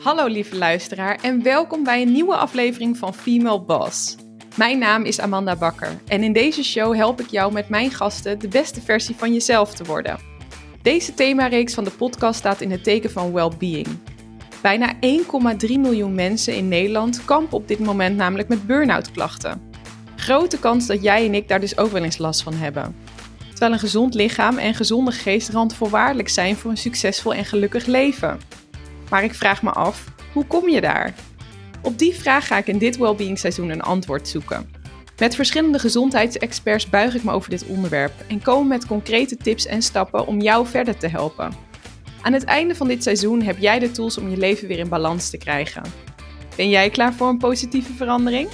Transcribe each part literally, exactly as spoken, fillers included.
Hallo lieve luisteraar en welkom bij een nieuwe aflevering van Female Boss. Mijn naam is Amanda Bakker en in deze show help ik jou met mijn gasten de beste versie van jezelf te worden. Deze themareeks van de podcast staat in het teken van well-being. Bijna één komma drie miljoen mensen in Nederland kampen op dit moment namelijk met burn-out klachten. Grote kans dat jij en ik daar dus ook wel eens last van hebben. Terwijl een gezond lichaam en gezonde geest randvoorwaardelijk zijn voor een succesvol en gelukkig leven. Maar ik vraag me af, hoe kom je daar? Op die vraag ga ik in dit Wellbeing seizoen een antwoord zoeken. Met verschillende gezondheidsexperts buig ik me over dit onderwerp en kom met concrete tips en stappen om jou verder te helpen. Aan het einde van dit seizoen heb jij de tools om je leven weer in balans te krijgen. Ben jij klaar voor een positieve verandering?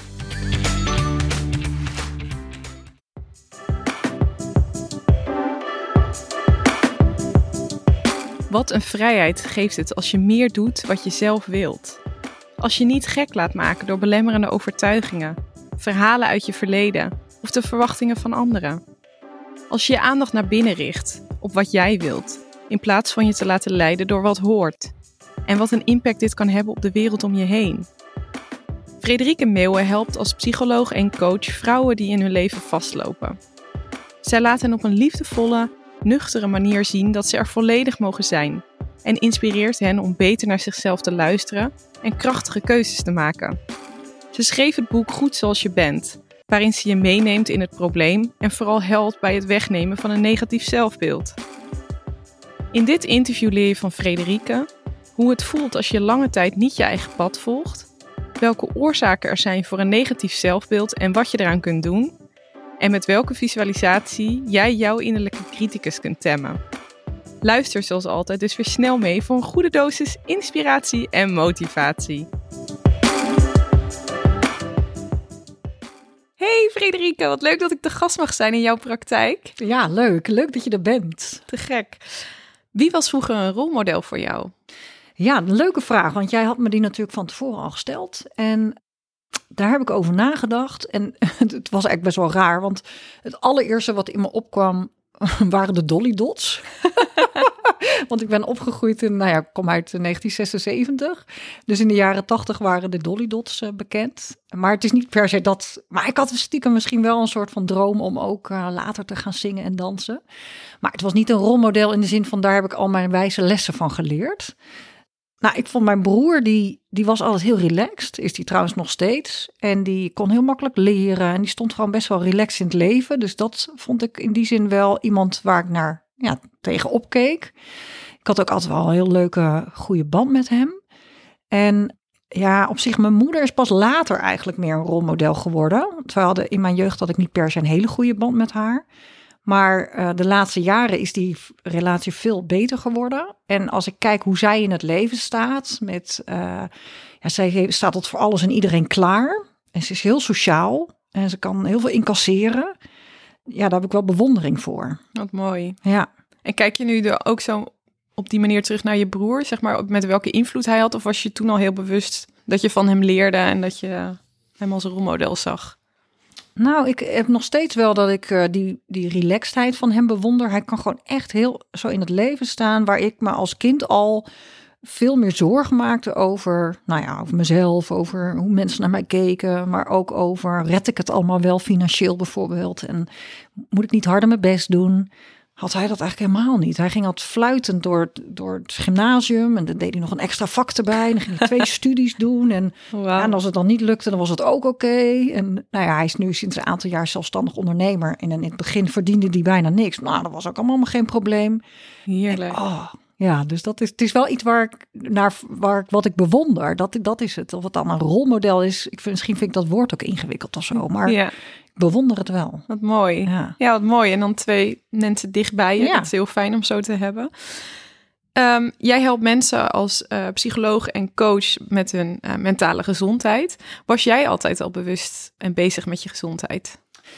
Wat een vrijheid geeft het als je meer doet wat je zelf wilt. Als je niet gek laat maken door belemmerende overtuigingen, verhalen uit je verleden of de verwachtingen van anderen. Als je je aandacht naar binnen richt, op wat jij wilt, in plaats van je te laten leiden door wat hoort. En wat een impact dit kan hebben op de wereld om je heen. Frederike Meeuwen helpt als psycholoog en coach vrouwen die in hun leven vastlopen. Zij laat hen op een liefdevolle, nuchtere manier zien dat ze er volledig mogen zijn en inspireert hen om beter naar zichzelf te luisteren en krachtige keuzes te maken. Ze schreef het boek Goed Zoals Je Bent, waarin ze je meeneemt in het probleem en vooral helpt bij het wegnemen van een negatief zelfbeeld. In dit interview leer je van Frederike hoe het voelt als je lange tijd niet je eigen pad volgt, welke oorzaken er zijn voor een negatief zelfbeeld en wat je eraan kunt doen, en met welke visualisatie jij jouw innerlijke criticus kunt temmen. Luister zoals altijd dus weer snel mee voor een goede dosis inspiratie en motivatie. Hey Frederike, wat leuk dat ik de gast mag zijn in jouw praktijk. Ja, leuk. Leuk dat je er bent. Te gek. Wie was vroeger een rolmodel voor jou? Ja, een leuke vraag, want jij had me die natuurlijk van tevoren al gesteld. En daar heb ik over nagedacht. En het was eigenlijk best wel raar, want het allereerste wat in me opkwam waren de Dolly Dots. Want ik ben opgegroeid in, nou ja, ik kom uit negentien zesenzeventig. Dus in de jaren tachtig waren de Dolly Dots uh, bekend. Maar het is niet per se dat. Maar ik had stiekem misschien wel een soort van droom om ook uh, later te gaan zingen en dansen. Maar het was niet een rolmodel in de zin van daar heb ik al mijn wijze lessen van geleerd. Nou, ik vond mijn broer, die, die was altijd heel relaxed. Is die trouwens nog steeds. En die kon heel makkelijk leren. En die stond gewoon best wel relaxed in het leven. Dus dat vond ik in die zin wel iemand waar ik naar ja, tegenop keek. Ik had ook altijd wel een heel leuke, goede band met hem. En ja, op zich, mijn moeder is pas later eigenlijk meer een rolmodel geworden. Terwijl de, in mijn jeugd had ik niet per se een hele goede band met haar. Maar uh, de laatste jaren is die relatie veel beter geworden. En als ik kijk hoe zij in het leven staat, met, uh, ja, zij staat tot voor alles en iedereen klaar. En ze is heel sociaal en ze kan heel veel incasseren. Ja, daar heb ik wel bewondering voor. Wat mooi. Ja. En kijk je nu er ook zo op die manier terug naar je broer, zeg maar, met welke invloed hij had? Of was je toen al heel bewust dat je van hem leerde en dat je hem als rolmodel zag? Nou, ik heb nog steeds wel dat ik uh, die, die relaxedheid van hem bewonder. Hij kan gewoon echt heel zo in het leven staan, waar ik me als kind al veel meer zorgen maakte over, nou ja, over mezelf, over hoe mensen naar mij keken, maar ook over, red ik het allemaal wel financieel bijvoorbeeld? En moet ik niet harder mijn best doen? Had hij dat eigenlijk helemaal niet. Hij ging altijd fluitend door, door het gymnasium en dan deed hij nog een extra vak erbij. En dan ging hij twee studies doen en, wow. ja, en als het dan niet lukte, dan was het ook oké. Okay. En nou ja, hij is nu sinds een aantal jaar zelfstandig ondernemer. En in het begin verdiende hij bijna niks. Nou, dat was ook allemaal geen probleem. Heerlijk. En, oh, ja, dus dat is, het is wel iets waar ik naar waar wat ik bewonder. Dat, dat is het. Of het dan een rolmodel is. Ik vind, misschien vind ik dat woord ook ingewikkeld of zo. Maar ja. Ik bewonder het wel. Wat mooi. Ja, ja wat mooi. En dan twee mensen dichtbij je. Ja. Dat is heel fijn om zo te hebben. Um, jij helpt mensen als uh, psycholoog en coach met hun uh, mentale gezondheid. Was jij altijd al bewust en bezig met je gezondheid?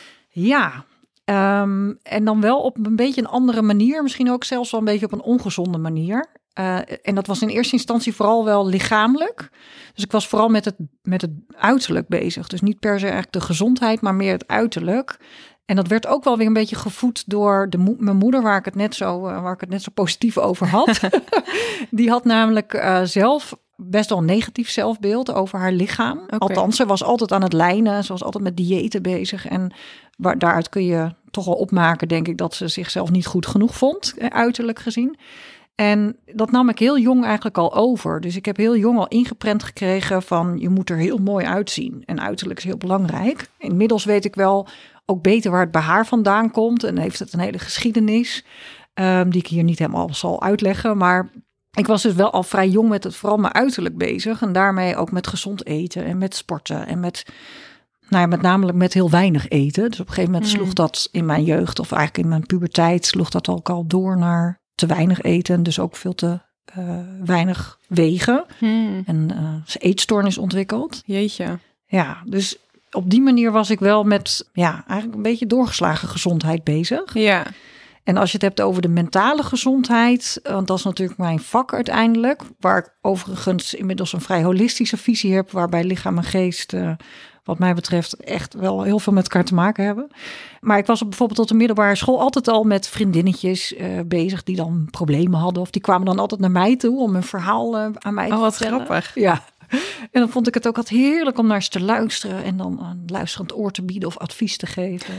Ja. Um, en dan wel op een beetje een andere manier. Misschien ook zelfs wel een beetje op een ongezonde manier. Uh, en dat was in eerste instantie vooral wel lichamelijk. Dus ik was vooral met het, met het uiterlijk bezig. Dus niet per se eigenlijk de gezondheid, maar meer het uiterlijk. En dat werd ook wel weer een beetje gevoed door de mo- mijn moeder, waar ik het net zo, uh, waar ik het net zo positief over had. Die had namelijk uh, zelf best wel een negatief zelfbeeld over haar lichaam. Okay. Althans, ze was altijd aan het lijnen. Ze was altijd met diëten bezig. En waar, daaruit kun je toch wel opmaken, denk ik, dat ze zichzelf niet goed genoeg vond, uiterlijk gezien. En dat nam ik heel jong eigenlijk al over. Dus ik heb heel jong al ingeprent gekregen van je moet er heel mooi uitzien. En uiterlijk is heel belangrijk. Inmiddels weet ik wel ook beter waar het bij haar vandaan komt. En heeft het een hele geschiedenis um, die ik hier niet helemaal zal uitleggen. Maar ik was dus wel al vrij jong met het vooral mijn uiterlijk bezig. En daarmee ook met gezond eten en met sporten en met... Nou ja, met namelijk met heel weinig eten. Dus op een gegeven moment sloeg dat in mijn jeugd, of eigenlijk in mijn puberteit, sloeg dat ook al door naar te weinig eten. Dus ook veel te uh, weinig wegen. Hmm. En uh, ze eetstoornis ontwikkeld. Jeetje. Ja, dus op die manier was ik wel met, ja, eigenlijk een beetje doorgeslagen gezondheid bezig. Ja. En als je het hebt over de mentale gezondheid, want dat is natuurlijk mijn vak uiteindelijk, waar ik overigens inmiddels een vrij holistische visie heb, waarbij lichaam en geest, uh, wat mij betreft, echt wel heel veel met elkaar te maken hebben. Maar ik was op bijvoorbeeld tot de middelbare school altijd al met vriendinnetjes uh, bezig die dan problemen hadden. Of die kwamen dan altijd naar mij toe om een verhaal uh, aan mij oh, te wat vertellen. Grappig. Ja. En dan vond ik het ook altijd heerlijk om naar ze te luisteren en dan een luisterend oor te bieden of advies te geven.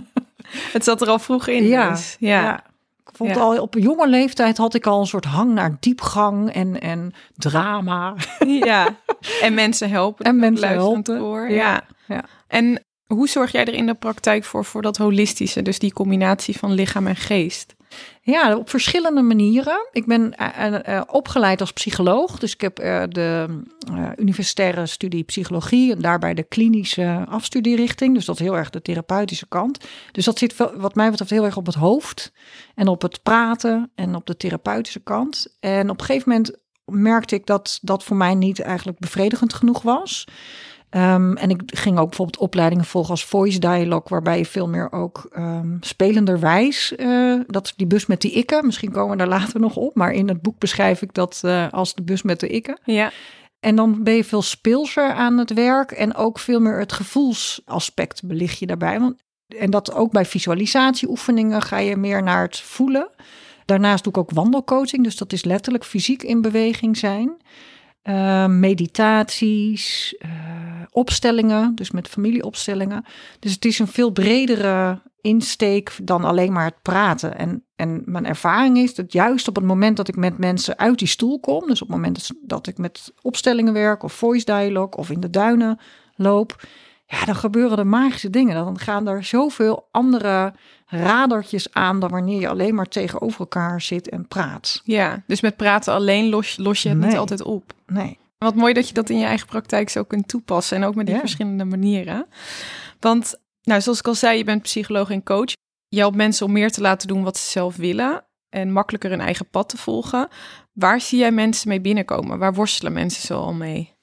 Het zat er al vroeg in. Ja, dus. ja. ja. Ik vond ja. al op een jonge leeftijd had ik al een soort hang naar diepgang en, en drama. Ja, en mensen helpen. En mensen helpen. Voor. Ja. Ja. Ja. En hoe zorg jij er in de praktijk voor, voor dat holistische, dus die combinatie van lichaam en geest? Ja, op verschillende manieren. Ik ben uh, uh, opgeleid als psycholoog. Dus ik heb uh, de uh, universitaire studie psychologie en daarbij de klinische afstudierichting. Dus dat is heel erg de therapeutische kant. Dus dat zit wat mij betreft heel erg op het hoofd en op het praten en op de therapeutische kant. En op een gegeven moment merkte ik dat dat voor mij niet eigenlijk bevredigend genoeg was. Um, en ik ging ook bijvoorbeeld opleidingen volgen als voice dialogue, waarbij je veel meer ook um, spelenderwijs, uh, dat is die bus met die ikken, misschien komen we daar later nog op, maar in het boek beschrijf ik dat uh, als de bus met de ikken. Ja. En dan ben je veel speelser aan het werk en ook veel meer het gevoelsaspect belicht je daarbij. Want, en dat ook bij visualisatieoefeningen ga je meer naar het voelen. Daarnaast doe ik ook wandelcoaching, dus dat is letterlijk fysiek in beweging zijn. Uh, meditaties, uh, opstellingen, dus met familieopstellingen. Dus het is een veel bredere insteek dan alleen maar het praten. En, en mijn ervaring is dat juist op het moment dat ik met mensen uit die stoel kom, dus op het moment dat ik met opstellingen werk of voice dialogue of in de duinen loop, ja, dan gebeuren er magische dingen. Dan gaan er zoveel andere radertjes aan dan wanneer je alleen maar tegenover elkaar zit en praat. Ja, dus met praten alleen los, los je het nee. niet altijd op. Nee. Wat mooi dat je dat in je eigen praktijk zo kunt toepassen en ook met die ja. verschillende manieren. Want, nou, zoals ik al zei, je bent psycholoog en coach. Je helpt mensen om meer te laten doen wat ze zelf willen en makkelijker hun eigen pad te volgen. Waar zie jij mensen mee binnenkomen? Waar worstelen mensen zo al mee?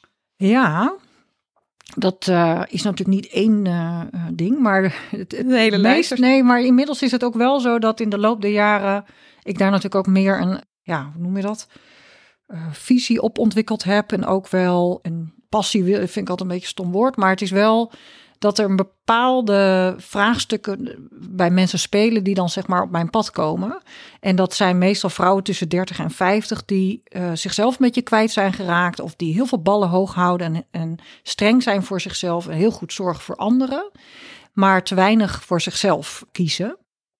Ja, dat uh, is natuurlijk niet één uh, ding, maar het, het hele meest, nee, maar inmiddels is het ook wel zo dat in de loop der jaren ik daar natuurlijk ook meer een, ja, hoe noem je dat, uh, visie op ontwikkeld heb en ook wel een passie, vind ik altijd een beetje een stom woord, maar het is wel dat er een bepaalde vraagstukken bij mensen spelen die dan zeg maar op mijn pad komen. En dat zijn meestal vrouwen tussen dertig en vijftig die uh, zichzelf een beetje kwijt zijn geraakt of die heel veel ballen hoog houden en, en streng zijn voor zichzelf en heel goed zorgen voor anderen, maar te weinig voor zichzelf kiezen.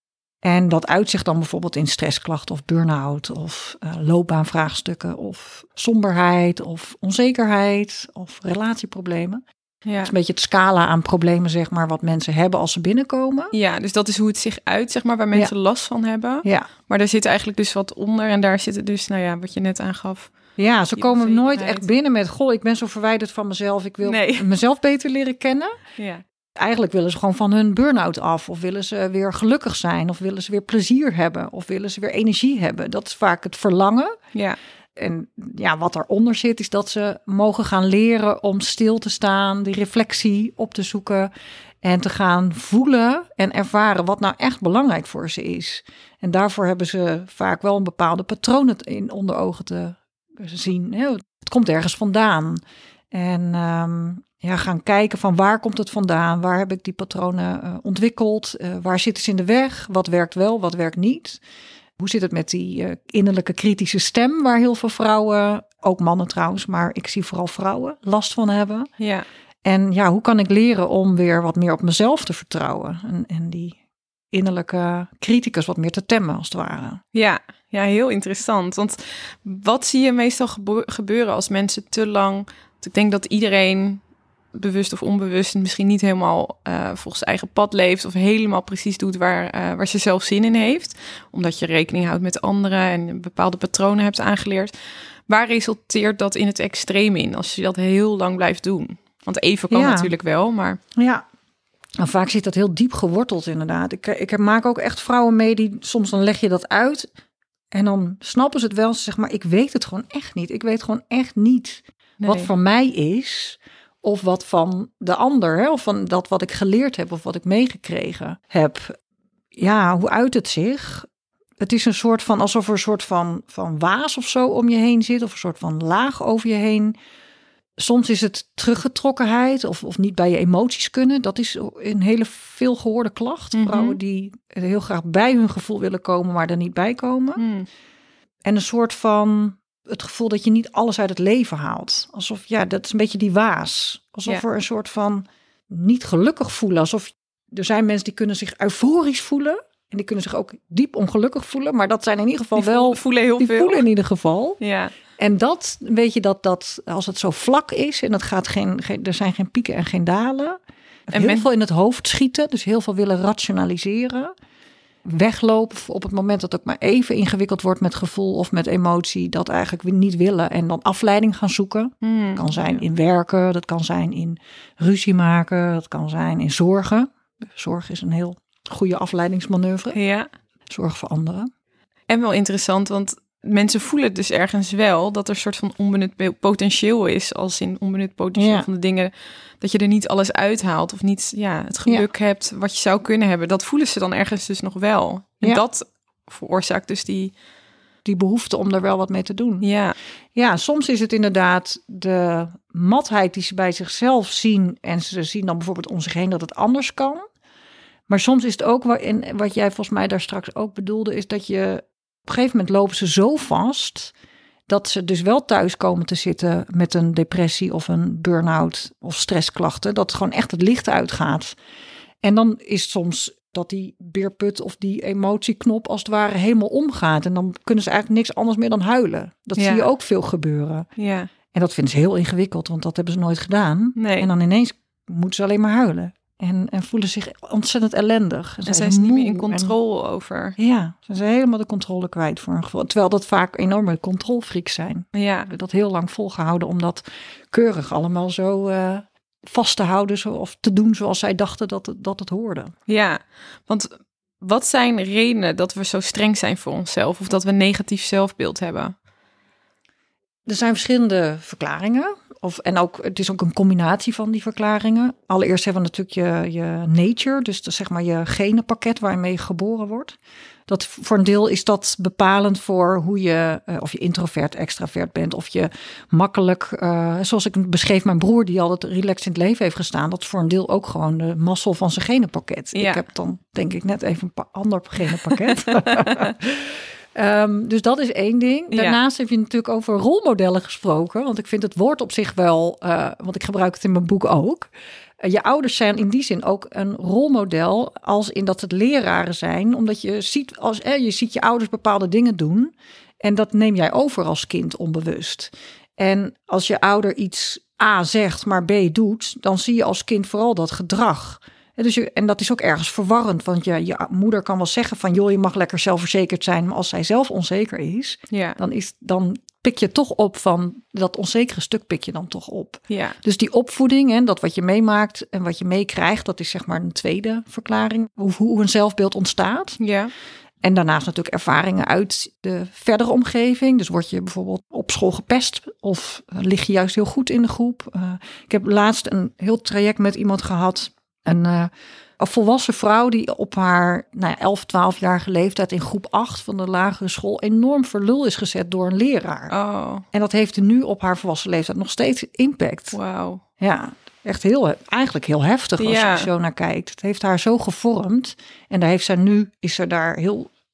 En dat uitzicht dan bijvoorbeeld in stressklachten of burn-out of uh, loopbaanvraagstukken of somberheid of onzekerheid of relatieproblemen. Ja. Het is een beetje het scala aan problemen, zeg maar, wat mensen hebben als ze binnenkomen. Ja, dus dat is hoe het zich uit, zeg maar, waar mensen ja. last van hebben. Ja. Maar daar zit eigenlijk dus wat onder en daar zit het dus, nou ja, wat je net aangaf. Ja, ze komen nooit echt binnen met, goh, ik ben zo verwijderd van mezelf, ik wil nee. mezelf beter leren kennen. Ja. Eigenlijk willen ze gewoon van hun burn-out af, of willen ze weer gelukkig zijn, of willen ze weer plezier hebben, of willen ze weer energie hebben. Dat is vaak het verlangen. Ja. En ja, wat daaronder zit is dat ze mogen gaan leren om stil te staan, die reflectie op te zoeken en te gaan voelen en ervaren wat nou echt belangrijk voor ze is. En daarvoor hebben ze vaak wel een bepaalde patronen in onder ogen te zien. Het komt ergens vandaan. En um, ja, gaan kijken van waar komt het vandaan? Waar heb ik die patronen uh, ontwikkeld? Uh, waar zitten ze in de weg? Wat werkt wel, wat werkt niet? Hoe zit het met die uh, innerlijke kritische stem waar heel veel vrouwen ook mannen trouwens, maar ik zie vooral vrouwen last van hebben. Ja. En ja, hoe kan ik leren om weer wat meer op mezelf te vertrouwen? En, en die innerlijke criticus wat meer te temmen, als het ware. Ja, ja, heel interessant. Want wat zie je meestal gebe- gebeuren als mensen te lang... Want ik denk dat iedereen, bewust of onbewust, misschien niet helemaal uh, volgens eigen pad leeft of helemaal precies doet waar, uh, waar ze zelf zin in heeft. Omdat je rekening houdt met anderen en bepaalde patronen hebt aangeleerd. Waar resulteert dat in het extreem in als je dat heel lang blijft doen? Want even kan ja. natuurlijk wel, maar... Ja, en vaak zit dat heel diep geworteld inderdaad. Ik, ik maak ook echt vrouwen mee die soms dan leg je dat uit en dan snappen ze het wel. Ze zeggen, maar ik weet het gewoon echt niet. Ik weet gewoon echt niet nee. wat van mij is of wat van de ander. Hè? Of van dat wat ik geleerd heb of wat ik meegekregen heb. Ja, hoe uit het zich? Het is een soort van, alsof er een soort van, van waas of zo om je heen zit. Of een soort van laag over je heen. Soms is het teruggetrokkenheid of, of niet bij je emoties kunnen. Dat is een hele veel gehoorde klacht. Mm-hmm. Vrouwen die heel graag bij hun gevoel willen komen, maar er niet bij komen. Mm. En een soort van het gevoel dat je niet alles uit het leven haalt. Alsof, ja, dat is een beetje die waas. Alsof ja. er een soort van niet gelukkig voelen. Alsof er zijn mensen die kunnen zich euforisch voelen. En die kunnen zich ook diep ongelukkig voelen. Maar dat zijn in ieder geval die wel... voelen heel die veel. voelen in ieder geval. Ja. En dat, weet je, dat, dat als het zo vlak is en het gaat geen, geen, er zijn geen pieken en geen dalen. En heel men... veel in het hoofd schieten, dus heel veel willen rationaliseren. Weglopen op het moment dat het ook maar even ingewikkeld wordt met gevoel of met emotie. Dat eigenlijk we niet willen en dan afleiding gaan zoeken. Mm, dat kan zijn ja. in werken, dat kan zijn in ruzie maken, dat kan zijn in zorgen. Zorg is een heel goede afleidingsmanoeuvre. Ja. Zorg voor anderen. En wel interessant, want mensen voelen dus ergens wel dat er een soort van onbenut potentieel is. Als in onbenut potentieel ja. van de dingen. Dat je er niet alles uithaalt of niet ja, het geluk ja. hebt wat je zou kunnen hebben. Dat voelen ze dan ergens dus nog wel. En ja. dat veroorzaakt dus die... Die behoefte om er wel wat mee te doen. Ja. Ja, soms is het inderdaad de matheid die ze bij zichzelf zien. En ze zien dan bijvoorbeeld om zich heen dat het anders kan. Maar soms is het ook, en wat jij volgens mij daar straks ook bedoelde, is dat je op een gegeven moment lopen ze zo vast dat ze dus wel thuis komen te zitten met een depressie of een burn-out of stressklachten. Dat gewoon echt het licht uitgaat. En dan is het soms dat die beerput of die emotieknop als het ware helemaal omgaat. En dan kunnen ze eigenlijk niks anders meer dan huilen. Dat ja. zie je ook veel gebeuren. Ja. En dat vinden ze heel ingewikkeld, want dat hebben ze nooit gedaan. Nee. En dan ineens moeten ze alleen maar huilen. En, en voelen zich ontzettend ellendig. En, en zijn ze niet meer in controle en, over. Ja, ze zijn helemaal de controle kwijt voor een gevoel. Terwijl dat vaak enorme controlfreaks zijn. Ja. We hebben dat heel lang volgehouden om dat keurig allemaal zo uh, vast te houden. Zo, of te doen zoals zij dachten dat het, dat het hoorde. Ja, want wat zijn redenen dat we zo streng zijn voor onszelf? Of dat we een negatief zelfbeeld hebben? Er zijn verschillende verklaringen. Of, en ook, het is ook een combinatie van die verklaringen. Allereerst hebben we natuurlijk je, je nature, dus de, zeg maar je genenpakket waarmee je geboren wordt. Dat, voor een deel is dat bepalend voor hoe je, uh, of je introvert, extravert bent. Of je makkelijk, uh, zoals ik beschreef, mijn broer die altijd relaxed in het leven heeft gestaan. Dat is voor een deel ook gewoon de mazzel van zijn genenpakket. Ja. Ik heb dan denk ik net even een pa- ander genenpakket. Um, dus dat is één ding. Daarnaast ja. heb je natuurlijk over rolmodellen gesproken. Want ik vind het woord op zich wel, uh, want ik gebruik het in mijn boek ook. Uh, je ouders zijn in die zin ook een rolmodel, als in dat het leraren zijn. Omdat je ziet, als, eh, je ziet je ouders bepaalde dingen doen. En dat neem jij over als kind onbewust. En als je ouder iets A zegt, maar B doet, dan zie je als kind vooral dat gedrag. Dus je, en dat is ook ergens verwarrend, want je, je moeder kan wel zeggen van joh, je mag lekker zelfverzekerd zijn, maar als zij zelf onzeker is, ja. dan, is dan pik je toch op van dat onzekere stuk pik je dan toch op. Ja. Dus die opvoeding en dat wat je meemaakt en wat je meekrijgt, dat is zeg maar een tweede verklaring, hoe, hoe een zelfbeeld ontstaat. Ja. En daarnaast natuurlijk ervaringen uit de verdere omgeving. Dus word je bijvoorbeeld op school gepest of lig je juist heel goed in de groep. Uh, ik heb laatst een heel traject met iemand gehad. Een, uh, een volwassen vrouw die op haar nou ja, elf, twaalfjarige leeftijd in groep acht van de lagere school enorm voor lul is gezet door een leraar. Oh. En dat heeft nu op haar volwassen leeftijd nog steeds impact. Wauw. Ja, echt heel, eigenlijk heel heftig als ja. je zo naar kijkt. Het heeft haar zo gevormd. En daar heeft zij nu, is ze daar heel,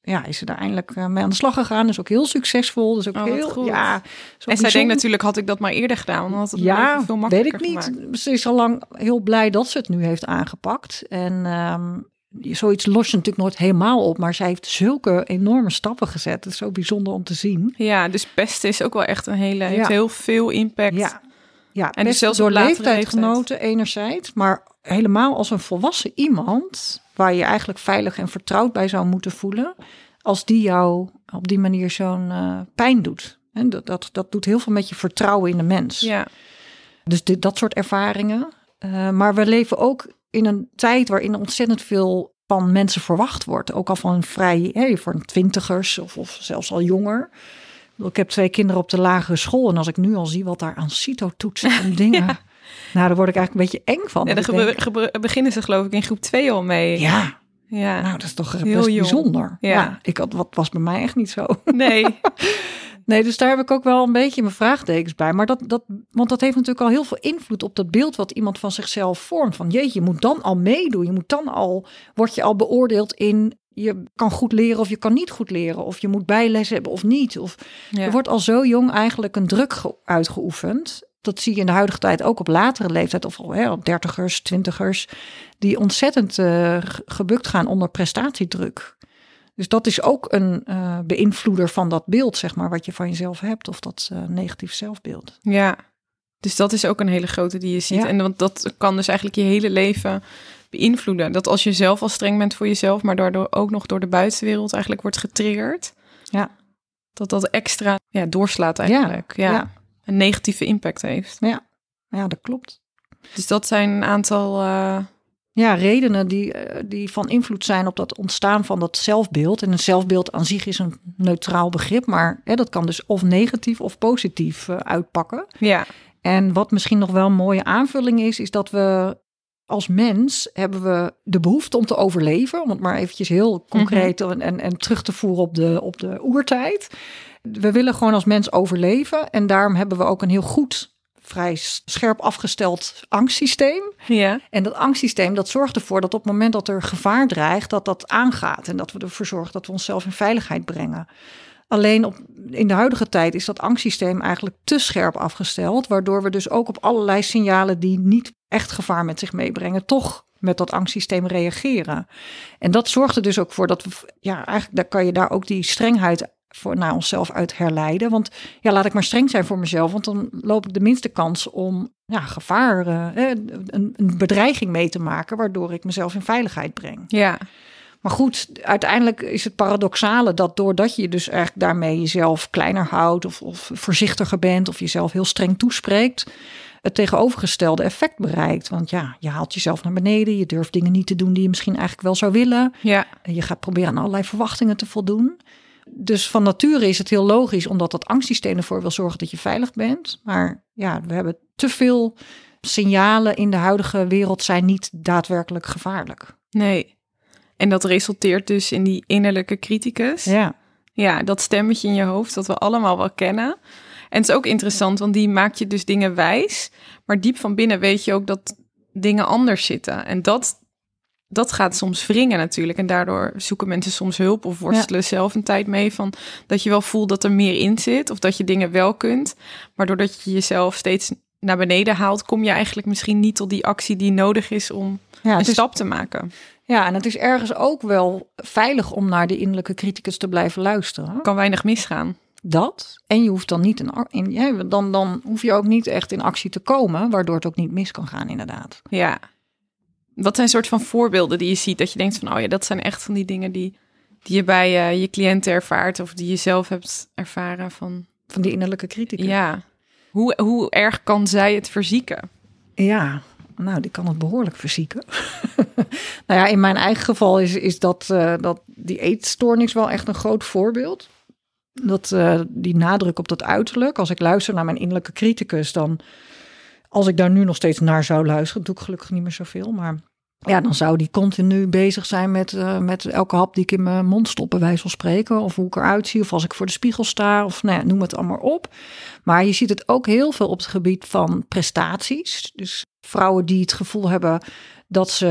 ja, is ze daar eindelijk uh, mee aan de slag gegaan. Dus ook heel succesvol. Dus ook oh, heel goed. Ja, en bijzonder. Zij denkt natuurlijk, had ik dat maar eerder gedaan, dan had het ja, veel makkelijker weet ik niet. gemaakt. Ze is al lang heel blij dat ze het nu heeft aangepakt. En um, zoiets los je natuurlijk nooit helemaal op, maar zij heeft zulke enorme stappen gezet. Het is zo bijzonder om te zien. Ja, dus pesten is ook wel echt een hele, ja. heeft heel veel impact. Ja, ja en dus zelfs door leeftijdgenoten leeftijd. enerzijds, maar helemaal als een volwassen iemand, waar je eigenlijk veilig en vertrouwd bij zou moeten voelen, als die jou op die manier zo'n uh, pijn doet. En dat, dat, dat doet heel veel met je vertrouwen in de mens. Ja. Dus dit, dat soort ervaringen. Uh, maar we leven ook in een tijd waarin ontzettend veel van mensen verwacht wordt. Ook al van vrij, hey, voor twintigers of, of zelfs al jonger. Ik heb twee kinderen op de lagere school. En als ik nu al zie wat daar aan CITO-toetsen en dingen... ja. Nou, daar word ik eigenlijk een beetje eng van. Ja, daar gebe- denk, gebe- beginnen ze geloof ik in groep twee al mee. Ja, ja. Nou, dat is toch heel best jong. bijzonder. Ja. Ja, ik had, wat was bij mij echt niet zo. Nee. Nee, dus daar heb ik ook wel een beetje mijn vraagtekens bij. Maar dat, dat, want dat heeft natuurlijk al heel veel invloed op dat beeld wat iemand van zichzelf vormt. Van jeetje, je moet dan al meedoen. Je moet dan al, word je al beoordeeld in, je kan goed leren of je kan niet goed leren. Of je moet bijles hebben of niet. Of Ja. Er wordt al zo jong eigenlijk een druk ge- uitgeoefend. Dat zie je in de huidige tijd ook op latere leeftijd. Of al hè, op dertigers, twintigers. Die ontzettend uh, gebukt gaan onder prestatiedruk. Dus dat is ook een uh, beïnvloeder van dat beeld, zeg maar, wat je van jezelf hebt. Of dat uh, negatief zelfbeeld. Ja, dus dat is ook een hele grote die je ziet. Ja. En want dat kan dus eigenlijk je hele leven beïnvloeden. Dat als je zelf al streng bent voor jezelf, maar daardoor ook nog door de buitenwereld eigenlijk wordt getriggerd. Ja. Dat dat extra ja, doorslaat eigenlijk. Ja. Ja. Een negatieve impact heeft. Ja, ja, dat klopt. Dus dat zijn een aantal... Uh... Ja, redenen die, die van invloed zijn op dat ontstaan van dat zelfbeeld. En een zelfbeeld aan zich is een neutraal begrip, maar hè, dat kan dus of negatief of positief uh, uitpakken. Ja. En wat misschien nog wel een mooie aanvulling is, is dat we als mens hebben we de behoefte om te overleven. Om het maar eventjes heel concreet mm-hmm. en, en terug te voeren op de, op de oertijd. We willen gewoon als mens overleven. En daarom hebben we ook een heel goed, vrij scherp afgesteld angstsysteem. Ja. En dat angstsysteem, dat zorgt ervoor dat op het moment dat er gevaar dreigt, dat dat aangaat. En dat we ervoor zorgen dat we onszelf in veiligheid brengen. Alleen op, in de huidige tijd is dat angstsysteem eigenlijk te scherp afgesteld. Waardoor we dus ook op allerlei signalen die niet echt gevaar met zich meebrengen, toch met dat angstsysteem reageren. En dat zorgt er dus ook voor dat we, ja, eigenlijk daar kan je daar ook die strengheid voor naar onszelf uit herleiden. Want ja, laat ik maar streng zijn voor mezelf, want dan loop ik de minste kans om ja, gevaar, uh, een, een bedreiging mee te maken, waardoor ik mezelf in veiligheid breng. Ja. Maar goed, uiteindelijk is het paradoxale dat doordat je dus eigenlijk daarmee jezelf kleiner houdt of, of voorzichtiger bent of jezelf heel streng toespreekt, het tegenovergestelde effect bereikt. Want ja, je haalt jezelf naar beneden, je durft dingen niet te doen die je misschien eigenlijk wel zou willen. Ja. En je gaat proberen aan allerlei verwachtingen te voldoen. Dus van nature is het heel logisch, omdat dat angstsysteem ervoor wil zorgen dat je veilig bent. Maar ja, we hebben te veel signalen in de huidige wereld zijn niet daadwerkelijk gevaarlijk. Nee. En dat resulteert dus in die innerlijke criticus. Ja. Ja, dat stemmetje in je hoofd dat we allemaal wel kennen. En het is ook interessant, want die maakt je dus dingen wijs. Maar diep van binnen weet je ook dat dingen anders zitten. En dat, dat gaat soms wringen natuurlijk. En daardoor zoeken mensen soms hulp of worstelen ja. zelf een tijd mee. Van dat je wel voelt dat er meer in zit. Of dat je dingen wel kunt. Maar doordat je jezelf steeds naar beneden haalt, kom je eigenlijk misschien niet tot die actie die nodig is om ja, een is, stap te maken. Ja, en het is ergens ook wel veilig om naar de innerlijke criticus te blijven luisteren. Kan weinig misgaan. Dat. En je hoeft dan niet in, in ja, dan, dan hoef je ook niet echt in actie te komen, waardoor het ook niet mis kan gaan, inderdaad. Ja. Wat zijn soort van voorbeelden die je ziet dat je denkt van, oh ja, dat zijn echt van die dingen die, die je bij uh, je cliënten ervaart of die je zelf hebt ervaren van. Van die innerlijke criticus. Ja. Hoe, hoe erg kan zij het verzieken? Ja, nou, die kan het behoorlijk verzieken. Nou ja, in mijn eigen geval is, is dat, uh, dat die eetstoornis wel echt een groot voorbeeld. Dat uh, die nadruk op dat uiterlijk. Als ik luister naar mijn innerlijke criticus, dan, als ik daar nu nog steeds naar zou luisteren, doe ik gelukkig niet meer zoveel. Maar ja, dan zou die continu bezig zijn met, uh, met elke hap die ik in mijn mond stop, bij wijze van spreken. Of hoe ik eruit zie, of als ik voor de spiegel sta, of nou ja, noem het allemaal op. Maar je ziet het ook heel veel op het gebied van prestaties. Dus vrouwen die het gevoel hebben dat ze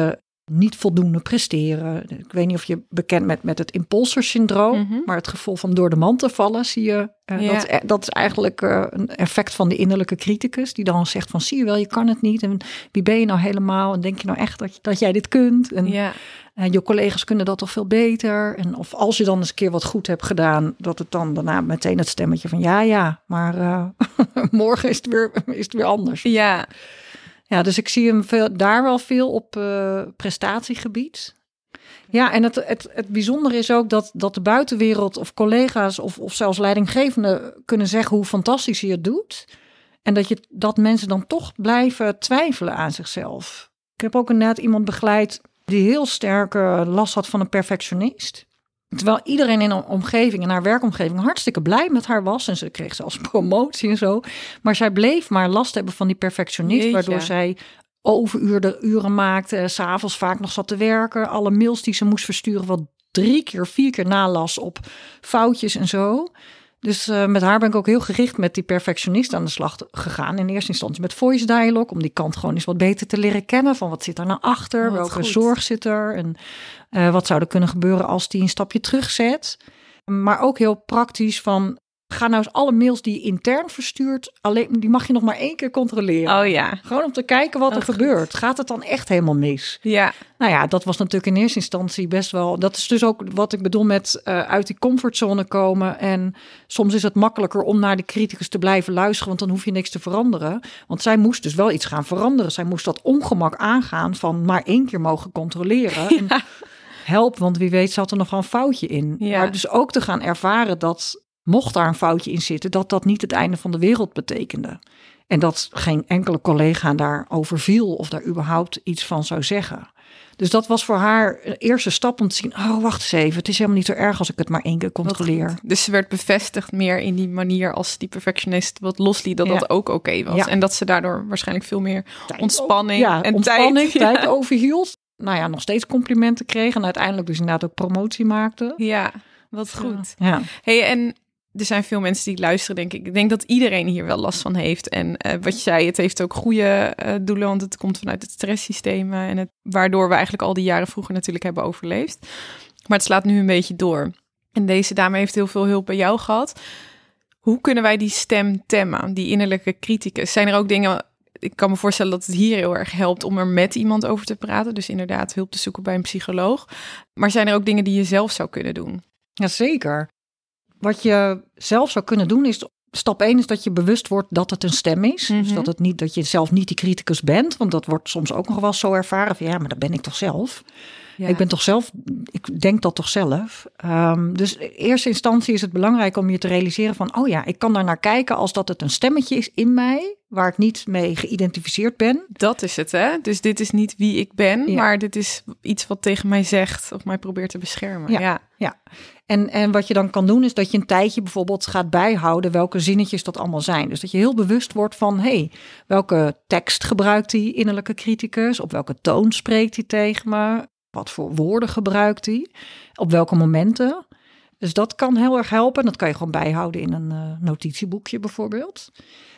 niet voldoende presteren. Ik weet niet of je bekend bent met het imposter-syndroom, mm-hmm. maar het gevoel van door de mand te vallen, zie je. Uh, ja. dat, dat is eigenlijk uh, een effect van de innerlijke criticus, die dan zegt van, zie je wel, je kan het niet. En wie ben je nou helemaal? En denk je nou echt dat, dat jij dit kunt? En ja. uh, je collega's kunnen dat toch veel beter? En of als je dan eens een keer wat goed hebt gedaan, dat het dan daarna meteen het stemmetje van, ja, ja, maar uh, morgen is het, weer, is het weer anders. Ja. Ja, dus ik zie hem veel, daar wel veel op uh, prestatiegebied. Ja, en het, het, het bijzondere is ook dat, dat de buitenwereld of collega's of, of zelfs leidinggevenden kunnen zeggen hoe fantastisch hij het doet. En dat, je, dat mensen dan toch blijven twijfelen aan zichzelf. Ik heb ook inderdaad iemand begeleid die heel sterk uh, last had van een perfectionist. Terwijl iedereen in haar omgeving, in haar werkomgeving, hartstikke blij met haar was. En ze kreeg zelfs promotie en zo. Maar zij bleef maar last hebben van die perfectionist. Jeetje. Waardoor zij overuren uren maakte. 's Avonds vaak nog zat te werken. Alle mails die ze moest versturen, wel drie keer, vier keer nalas op foutjes en zo. Dus uh, met haar ben ik ook heel gericht met die perfectionist aan de slag gegaan. In eerste instantie met voice dialogue. Om die kant gewoon eens wat beter te leren kennen. Van wat zit er nou achter? Oh, welke goed. zorg zit er? En uh, wat zou er kunnen gebeuren als die een stapje terugzet? Maar ook heel praktisch van, ga nou eens alle mails die je intern verstuurt, alleen, die mag je nog maar één keer controleren. Oh ja. Gewoon om te kijken wat oh, er goed. gebeurt. Gaat het dan echt helemaal mis? Ja. Nou ja, dat was natuurlijk in eerste instantie best wel. Dat is dus ook wat ik bedoel met uh, uit die comfortzone komen. En soms is het makkelijker om naar de criticus te blijven luisteren, want dan hoef je niks te veranderen. Want zij moest dus wel iets gaan veranderen. Zij moest dat ongemak aangaan van maar één keer mogen controleren. Ja. En help, want wie weet zat er nog wel een foutje in. Ja. Maar dus ook te gaan ervaren dat, mocht daar een foutje in zitten, dat dat niet het einde van de wereld betekende. En dat geen enkele collega daarover viel of daar überhaupt iets van zou zeggen. Dus dat was voor haar een eerste stap om te zien, oh, wacht eens even, het is helemaal niet zo erg als ik het maar één keer controleer. Dus ze werd bevestigd meer in die manier als die perfectionist wat losliet, dat ja. dat ook oké okay was. Ja. En dat ze daardoor waarschijnlijk veel meer tijd ontspanning ja, en ontspanning, tijd, tijd ja. overhield. Nou ja, nog steeds complimenten kreeg en uiteindelijk dus inderdaad ook promotie maakte. Ja, wat goed. Ja. Hey, en er zijn veel mensen die luisteren, denk ik. Ik denk dat iedereen hier wel last van heeft. En uh, wat je zei, het heeft ook goede uh, doelen, want het komt vanuit het stresssysteem. Uh, en het, waardoor we eigenlijk al die jaren vroeger natuurlijk hebben overleefd. Maar het slaat nu een beetje door. En deze dame heeft heel veel hulp bij jou gehad. Hoe kunnen wij die stem temmen, die innerlijke criticus? Zijn er ook dingen, ik kan me voorstellen dat het hier heel erg helpt om er met iemand over te praten. Dus inderdaad hulp te zoeken bij een psycholoog. Maar zijn er ook dingen die je zelf zou kunnen doen? Jazeker. Wat je zelf zou kunnen doen is, stap één is dat je bewust wordt dat het een stem is. Mm-hmm. Dus dat het niet, dat je zelf niet die criticus bent. Want dat wordt soms ook nog wel zo ervaren van, ja, maar dat ben ik toch zelf. Ja. Ik ben toch zelf, ik denk dat toch zelf. Um, dus in eerste instantie is het belangrijk om je te realiseren van, oh ja, ik kan daar naar kijken als dat het een stemmetje is in mij, waar ik niet mee geïdentificeerd ben. Dat is het, hè? Dus dit is niet wie ik ben, ja. maar dit is iets wat tegen mij zegt of mij probeert te beschermen. Ja, ja. ja. En, en wat je dan kan doen is dat je een tijdje bijvoorbeeld gaat bijhouden welke zinnetjes dat allemaal zijn. Dus dat je heel bewust wordt van, hé, hey, welke tekst gebruikt die innerlijke criticus? Op welke toon spreekt hij tegen me? Wat voor woorden gebruikt hij? Op welke momenten? Dus dat kan heel erg helpen. Dat kan je gewoon bijhouden in een uh, notitieboekje bijvoorbeeld.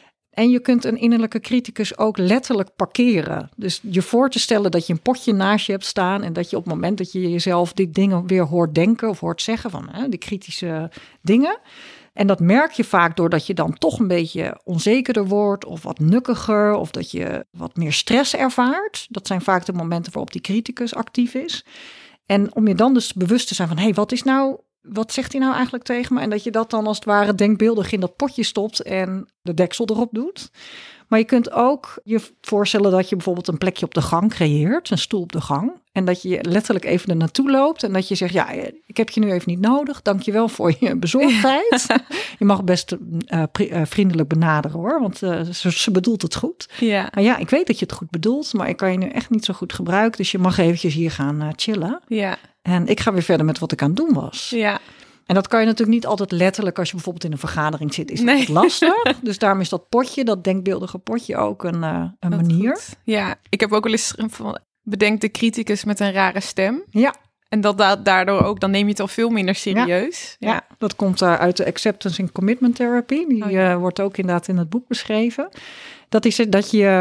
En je kunt een innerlijke criticus ook letterlijk parkeren. Dus je voor te stellen dat je een potje naast je hebt staan en dat je op het moment dat je jezelf die dingen weer hoort denken of hoort zeggen van hè, die kritische dingen. En dat merk je vaak doordat je dan toch een beetje onzekerder wordt of wat nukkiger of dat je wat meer stress ervaart. Dat zijn vaak de momenten waarop die criticus actief is. En om je dan dus bewust te zijn van, hé, hey, wat is nou, wat zegt hij nou eigenlijk tegen me? En dat je dat dan als het ware denkbeeldig in dat potje stopt en de deksel erop doet. Maar je kunt ook je voorstellen dat je bijvoorbeeld een plekje op de gang creëert, een stoel op de gang. En dat je letterlijk even er naartoe loopt en dat je zegt, ja, ik heb je nu even niet nodig. Dank je wel voor je bezorgdheid. Je mag best uh, pri- uh, vriendelijk benaderen hoor, want uh, ze, ze bedoelt het goed. Ja. Maar ja, ik weet dat je het goed bedoelt, maar ik kan je nu echt niet zo goed gebruiken. Dus je mag eventjes hier gaan uh, chillen. Ja. En ik ga weer verder met wat ik aan het doen was. Ja. En dat kan je natuurlijk niet altijd letterlijk als je bijvoorbeeld in een vergadering zit, is nee. dat lastig. Dus daarom is dat potje, dat denkbeeldige potje ook een, uh, een manier. Goed. Ja, ik heb ook wel eens van, bedenk de criticus met een rare stem. Ja. En dat da- daardoor ook, dan neem je het al veel minder serieus. Ja, ja. ja dat komt uh, uit de Acceptance and Commitment Therapy. Die oh, ja. uh, wordt ook inderdaad in het boek beschreven. Dat is dat je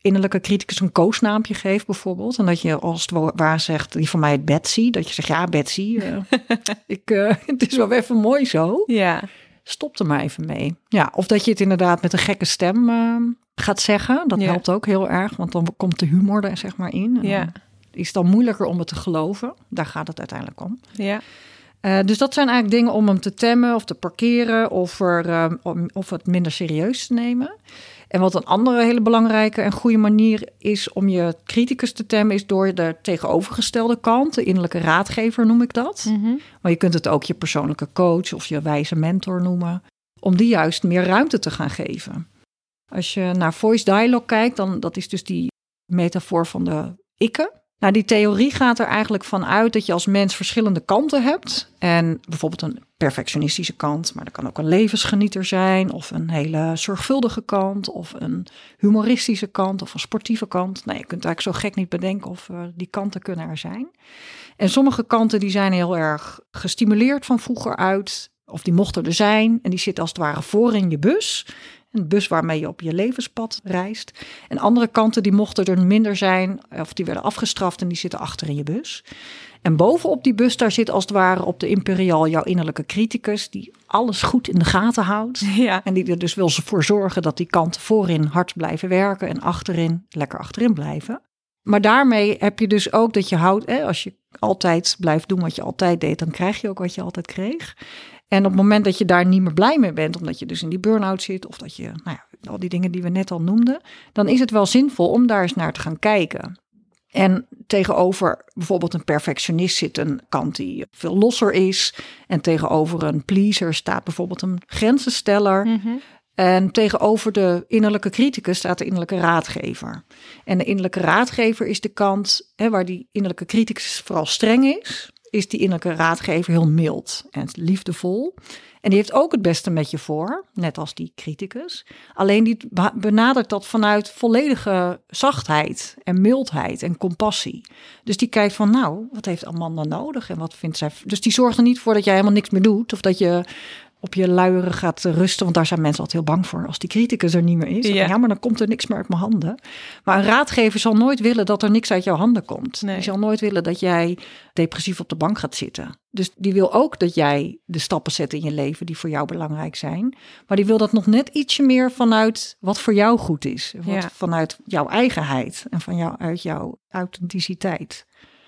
innerlijke criticus een koosnaampje geeft bijvoorbeeld. En dat je als het waar zegt, die van mij het Betsy. Dat je zegt, ja Betsy, uh, ik, uh, het is wel even mooi zo. Ja. Stop er maar even mee. Ja, of dat je het inderdaad met een gekke stem uh, gaat zeggen. Dat ja. helpt ook heel erg, want dan komt de humor er zeg maar in. En ja. is het dan moeilijker om het te geloven. Daar gaat het uiteindelijk om. Ja. Uh, dus dat zijn eigenlijk dingen om hem te temmen of te parkeren of, er, uh, om, of het minder serieus te nemen. En wat een andere hele belangrijke en goede manier is om je criticus te temmen, is door de tegenovergestelde kant, de innerlijke raadgever noem ik dat. Mm-hmm. Maar je kunt het ook je persoonlijke coach of je wijze mentor noemen, om die juist meer ruimte te gaan geven. Als je naar voice dialogue kijkt, dan dat is dus die metafoor van de ikke. Nou, die theorie gaat er eigenlijk van uit dat je als mens verschillende kanten hebt. En bijvoorbeeld een perfectionistische kant, maar dat kan ook een levensgenieter zijn, of een hele zorgvuldige kant, of een humoristische kant, of een sportieve kant. Nou, je kunt eigenlijk zo gek niet bedenken of uh, die kanten kunnen er zijn. En sommige kanten die zijn heel erg gestimuleerd van vroeger uit, of die mochten er zijn, en die zitten als het ware voor in je bus. Een bus waarmee je op je levenspad reist. En andere kanten die mochten er minder zijn, of die werden afgestraft en die zitten achter in je bus. En bovenop die bus, daar zit als het ware op de imperial jouw innerlijke criticus, die alles goed in de gaten houdt. Ja. En die er dus wil voor zorgen dat die kanten voorin hard blijven werken en achterin lekker achterin blijven. Maar daarmee heb je dus ook dat je houdt, hè, als je altijd blijft doen wat je altijd deed, dan krijg je ook wat je altijd kreeg. En op het moment dat je daar niet meer blij mee bent, omdat je dus in die burn-out zit, of dat je, nou ja, al die dingen die we net al noemden, dan is het wel zinvol om daar eens naar te gaan kijken. En tegenover bijvoorbeeld een perfectionist zit een kant die veel losser is. En tegenover een pleaser staat bijvoorbeeld een grenzensteller. Mm-hmm. En tegenover de innerlijke criticus staat de innerlijke raadgever. En de innerlijke raadgever is de kant hè, waar die innerlijke criticus vooral streng is. Is die innerlijke raadgever heel mild en liefdevol. En die heeft ook het beste met je voor, net als die criticus. Alleen die benadert dat vanuit volledige zachtheid en mildheid en compassie. Dus die kijkt van, nou, wat heeft Amanda nodig en wat vindt zij? Dus die zorgt er niet voor dat jij helemaal niks meer doet of dat je op je luieren gaat rusten, want daar zijn mensen altijd heel bang voor. Als die criticus er niet meer is, ja, ja maar dan komt er niks meer uit mijn handen. Maar een raadgever zal nooit willen dat er niks uit jouw handen komt. Nee. Die zal nooit willen dat jij depressief op de bank gaat zitten. Dus die wil ook dat jij de stappen zet in je leven die voor jou belangrijk zijn. Maar die wil dat nog net ietsje meer vanuit wat voor jou goed is. Wat ja. Vanuit jouw eigenheid en van jou, uit jouw authenticiteit.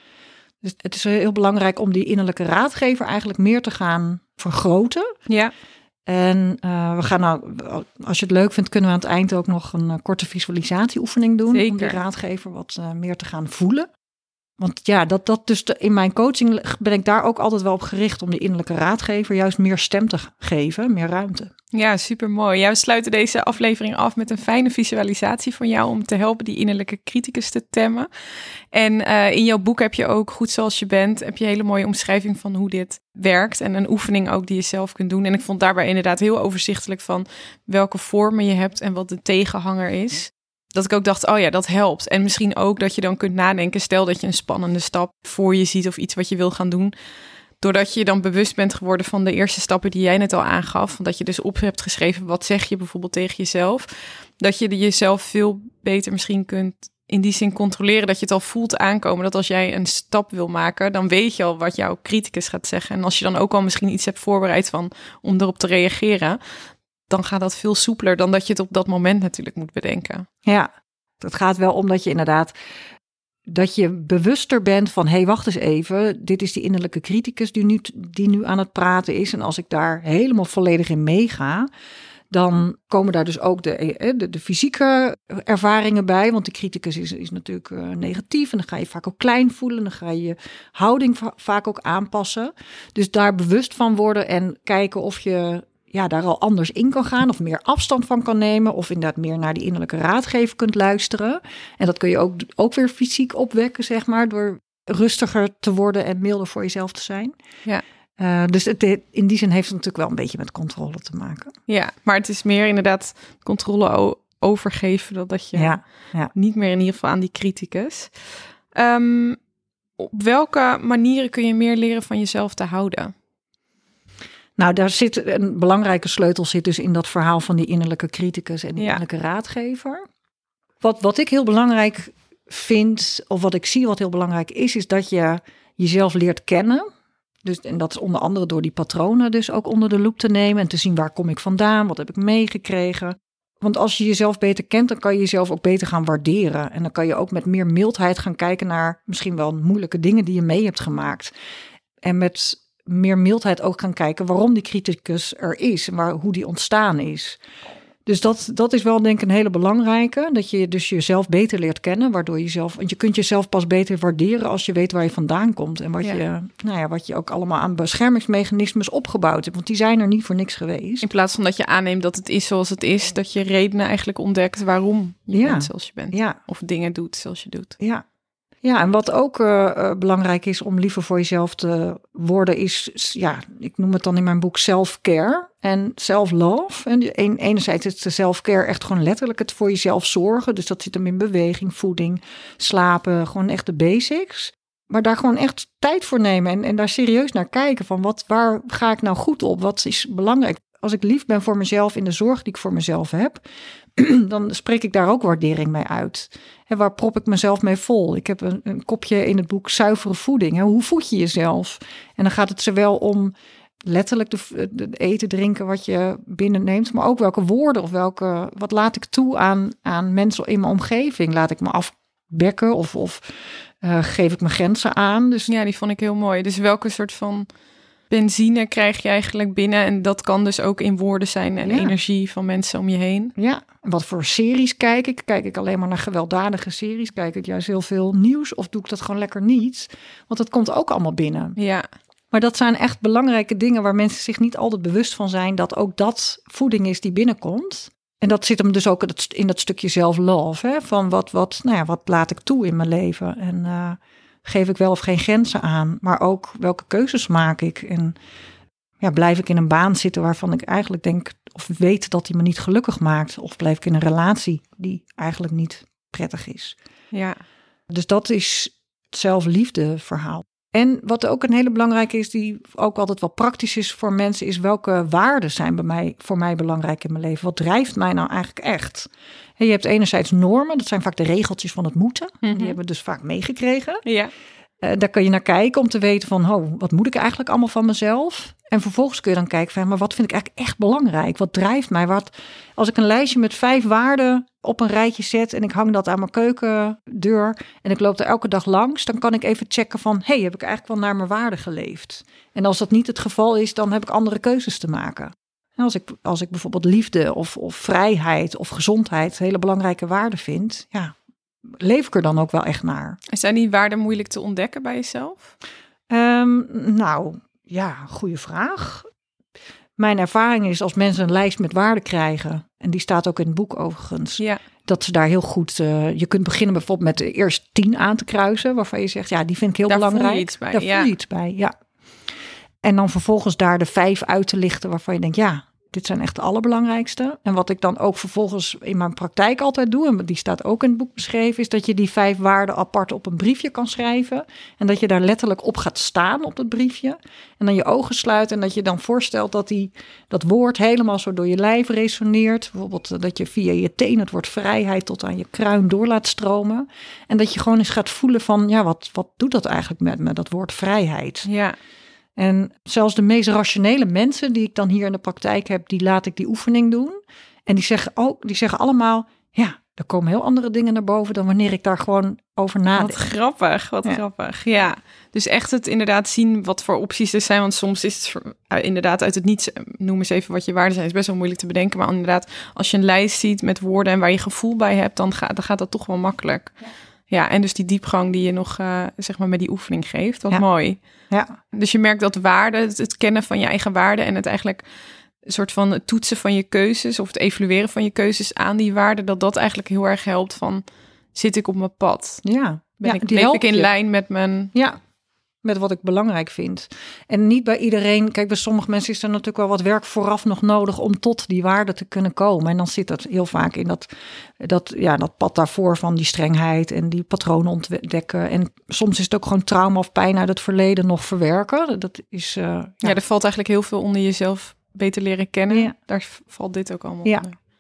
Dus het is heel belangrijk om die innerlijke raadgever eigenlijk meer te gaan vergroten. Ja. En uh, we gaan nou, als je het leuk vindt, kunnen we aan het eind ook nog een uh, korte visualisatieoefening doen. Zeker. Om die raadgever wat uh, meer te gaan voelen. Want ja, dat, dat dus de, in mijn coaching ben ik daar ook altijd wel op gericht om die innerlijke raadgever juist meer stem te geven, meer ruimte. Ja, supermooi. Ja, we sluiten deze aflevering af met een fijne visualisatie van jou om te helpen die innerlijke criticus te temmen. En uh, in jouw boek heb je ook, Goed Zoals Je Bent, heb je een hele mooie omschrijving van hoe dit werkt en een oefening ook die je zelf kunt doen. En ik vond daarbij inderdaad heel overzichtelijk van welke vormen je hebt en wat de tegenhanger is. Dat ik ook dacht, oh ja, dat helpt. En misschien ook dat je dan kunt nadenken, stel dat je een spannende stap voor je ziet of iets wat je wil gaan doen. Doordat je dan bewust bent geworden van de eerste stappen die jij net al aangaf. Dat je dus op hebt geschreven, wat zeg je bijvoorbeeld tegen jezelf. Dat je jezelf veel beter misschien kunt in die zin controleren. Dat je het al voelt aankomen. Dat als jij een stap wil maken, dan weet je al wat jouw criticus gaat zeggen. En als je dan ook al misschien iets hebt voorbereid van om erop te reageren, dan gaat dat veel soepeler dan dat je het op dat moment natuurlijk moet bedenken. Ja, het gaat wel om dat je inderdaad, dat je bewuster bent van, hé, hey, wacht eens even, dit is die innerlijke criticus die nu, die nu aan het praten is. En als ik daar helemaal volledig in meega, dan komen daar dus ook de, de, de fysieke ervaringen bij. Want die criticus is, is natuurlijk uh, negatief en dan ga je vaak ook klein voelen. Dan ga je je houding va- vaak ook aanpassen. Dus daar bewust van worden en kijken of je ja, daar al anders in kan gaan of meer afstand van kan nemen of inderdaad meer naar die innerlijke raadgever kunt luisteren. En dat kun je ook, ook weer fysiek opwekken, zeg maar, door rustiger te worden en milder voor jezelf te zijn. Ja. Uh, dus het, in die zin heeft het natuurlijk wel een beetje met controle te maken. Ja, maar het is meer inderdaad controle o- overgeven, dan dat je ja, ja. niet meer in ieder geval aan die criticus. Um, op welke manieren kun je meer leren van jezelf te houden? Nou, daar zit een belangrijke sleutel zit dus in dat verhaal van die innerlijke criticus en die ja. innerlijke raadgever. Wat, wat ik heel belangrijk vind, of wat ik zie wat heel belangrijk is, is dat je jezelf leert kennen. Dus, en dat is onder andere door die patronen dus ook onder de loep te nemen en te zien waar kom ik vandaan, wat heb ik meegekregen. Want als je jezelf beter kent, dan kan je jezelf ook beter gaan waarderen. En dan kan je ook met meer mildheid gaan kijken naar misschien wel moeilijke dingen die je mee hebt gemaakt. En met meer mildheid ook gaan kijken waarom die criticus er is en waar, hoe die ontstaan is. Dus dat, dat is wel denk ik een hele belangrijke. Dat je dus jezelf beter leert kennen. Waardoor je jezelf, want je kunt jezelf pas beter waarderen als je weet waar je vandaan komt. En wat, ja. je, nou ja, wat je ook allemaal aan beschermingsmechanismes opgebouwd hebt. Want die zijn er niet voor niks geweest. In plaats van dat je aanneemt dat het is zoals het is. Dat je redenen eigenlijk ontdekt waarom je ja. bent zoals je bent. Ja. Of dingen doet zoals je doet. Ja. Ja, en wat ook uh, uh, belangrijk is om liever voor jezelf te worden is, ja, ik noem het dan in mijn boek self-care en self-love. En een, enerzijds is de self-care echt gewoon letterlijk het voor jezelf zorgen. Dus dat zit hem in beweging, voeding, slapen, gewoon echt de basics. Maar daar gewoon echt tijd voor nemen en, en daar serieus naar kijken van wat, waar ga ik nou goed op? Wat is belangrijk? Als ik lief ben voor mezelf in de zorg die ik voor mezelf heb, dan spreek ik daar ook waardering mee uit. En waar prop ik mezelf mee vol? Ik heb een, een kopje in het boek zuivere voeding. Hè? Hoe voed je jezelf? En dan gaat het zowel om letterlijk de, de eten, drinken wat je binnenneemt, maar ook welke woorden of welke, wat laat ik toe aan, aan mensen in mijn omgeving? Laat ik me afbekken of, of uh, geef ik mijn grenzen aan? Dus ja, die vond ik heel mooi. Dus welke soort van benzine krijg je eigenlijk binnen? En dat kan dus ook in woorden zijn en ja. energie van mensen om je heen. Ja, en wat voor series kijk ik? Kijk ik alleen maar naar gewelddadige series? Kijk ik juist heel veel nieuws? Of doe ik dat gewoon lekker niet? Want dat komt ook allemaal binnen. Ja. Maar dat zijn echt belangrijke dingen waar mensen zich niet altijd bewust van zijn, dat ook dat voeding is die binnenkomt. En dat zit hem dus ook in dat stukje self-love. Hè? Van wat, wat, nou ja, wat laat ik toe in mijn leven? En uh, geef ik wel of geen grenzen aan? Maar ook welke keuzes maak ik? En ja, blijf ik in een baan zitten waarvan ik eigenlijk denk of weet dat die me niet gelukkig maakt? Of blijf ik in een relatie die eigenlijk niet prettig is? Ja. Dus dat is het zelfliefde verhaal. En wat ook een hele belangrijke is, die ook altijd wel praktisch is voor mensen, is welke waarden zijn bij mij, voor mij belangrijk in mijn leven? Wat drijft mij nou eigenlijk echt? En je hebt enerzijds normen, dat zijn vaak de regeltjes van het moeten. Mm-hmm. Die hebben we dus vaak meegekregen. Ja. Uh, daar kun je naar kijken om te weten van, oh, wat moet ik eigenlijk allemaal van mezelf? En vervolgens kun je dan kijken van, maar wat vind ik eigenlijk echt belangrijk? Wat drijft mij? Wat, als ik een lijstje met vijf waarden op een rijtje zet en ik hang dat aan mijn keukendeur en ik loop er elke dag langs, dan kan ik even checken van, hey, heb ik eigenlijk wel naar mijn waarden geleefd? En als dat niet het geval is, dan heb ik andere keuzes te maken. En als ik, als ik bijvoorbeeld liefde of, of vrijheid of gezondheid hele belangrijke waarden vind, ja, leef ik er dan ook wel echt naar. Zijn die waarden moeilijk te ontdekken bij jezelf? Um, nou, ja, goede vraag. Mijn ervaring is als mensen een lijst met waarden krijgen, en die staat ook in het boek overigens, ja. dat ze daar heel goed, uh, je kunt beginnen bijvoorbeeld met de eerste tien aan te kruisen, waarvan je zegt, ja, die vind ik heel daar belangrijk. Voel je iets bij, daar ja. voel je iets bij, ja. En dan vervolgens daar de vijf uit te lichten waarvan je denkt, ja, dit zijn echt de allerbelangrijkste. En wat ik dan ook vervolgens in mijn praktijk altijd doe, en die staat ook in het boek beschreven, is dat je die vijf waarden apart op een briefje kan schrijven. En dat je daar letterlijk op gaat staan op dat briefje. En dan je ogen sluit en dat je dan voorstelt dat die, dat woord helemaal zo door je lijf resoneert. Bijvoorbeeld dat je via je teen het woord vrijheid tot aan je kruin door laat stromen. En dat je gewoon eens gaat voelen van, ja, wat, wat doet dat eigenlijk met me, dat woord vrijheid? Ja. En zelfs de meest rationele mensen die ik dan hier in de praktijk heb, die laat ik die oefening doen. En die zeggen ook, die zeggen allemaal, ja, er komen heel andere dingen naar boven dan wanneer ik daar gewoon over nadenk. Wat grappig, wat ja. grappig. Ja, dus echt het inderdaad zien wat voor opties er zijn. Want soms is het inderdaad uit het niets, noem eens even wat je waarden zijn, is best wel moeilijk te bedenken. Maar inderdaad, als je een lijst ziet met woorden en waar je gevoel bij hebt, dan gaat, dan gaat dat toch wel makkelijk. Ja. Ja, en dus die diepgang die je nog, uh, zeg maar, met die oefening geeft. Wat ja. mooi. Ja. Dus je merkt dat waarden, het, het kennen van je eigen waarden en het eigenlijk een soort van het toetsen van je keuzes of het evalueren van je keuzes aan die waarden, dat dat eigenlijk heel erg helpt van, zit ik op mijn pad? Ja. Ben ja, ik, leef ik in je. lijn met mijn... Ja, met wat ik belangrijk vind. En niet bij iedereen, kijk, bij sommige mensen is er natuurlijk wel wat werk vooraf nog nodig om tot die waarden te kunnen komen. En dan zit dat heel vaak in dat, dat, ja, dat pad daarvoor van die strengheid en die patronen ontdekken. En soms is het ook gewoon trauma of pijn uit het verleden nog verwerken. Dat is, uh, ja. ja, er valt eigenlijk heel veel onder jezelf beter leren kennen. Ja. Daar valt dit ook allemaal ja. onder. Ja,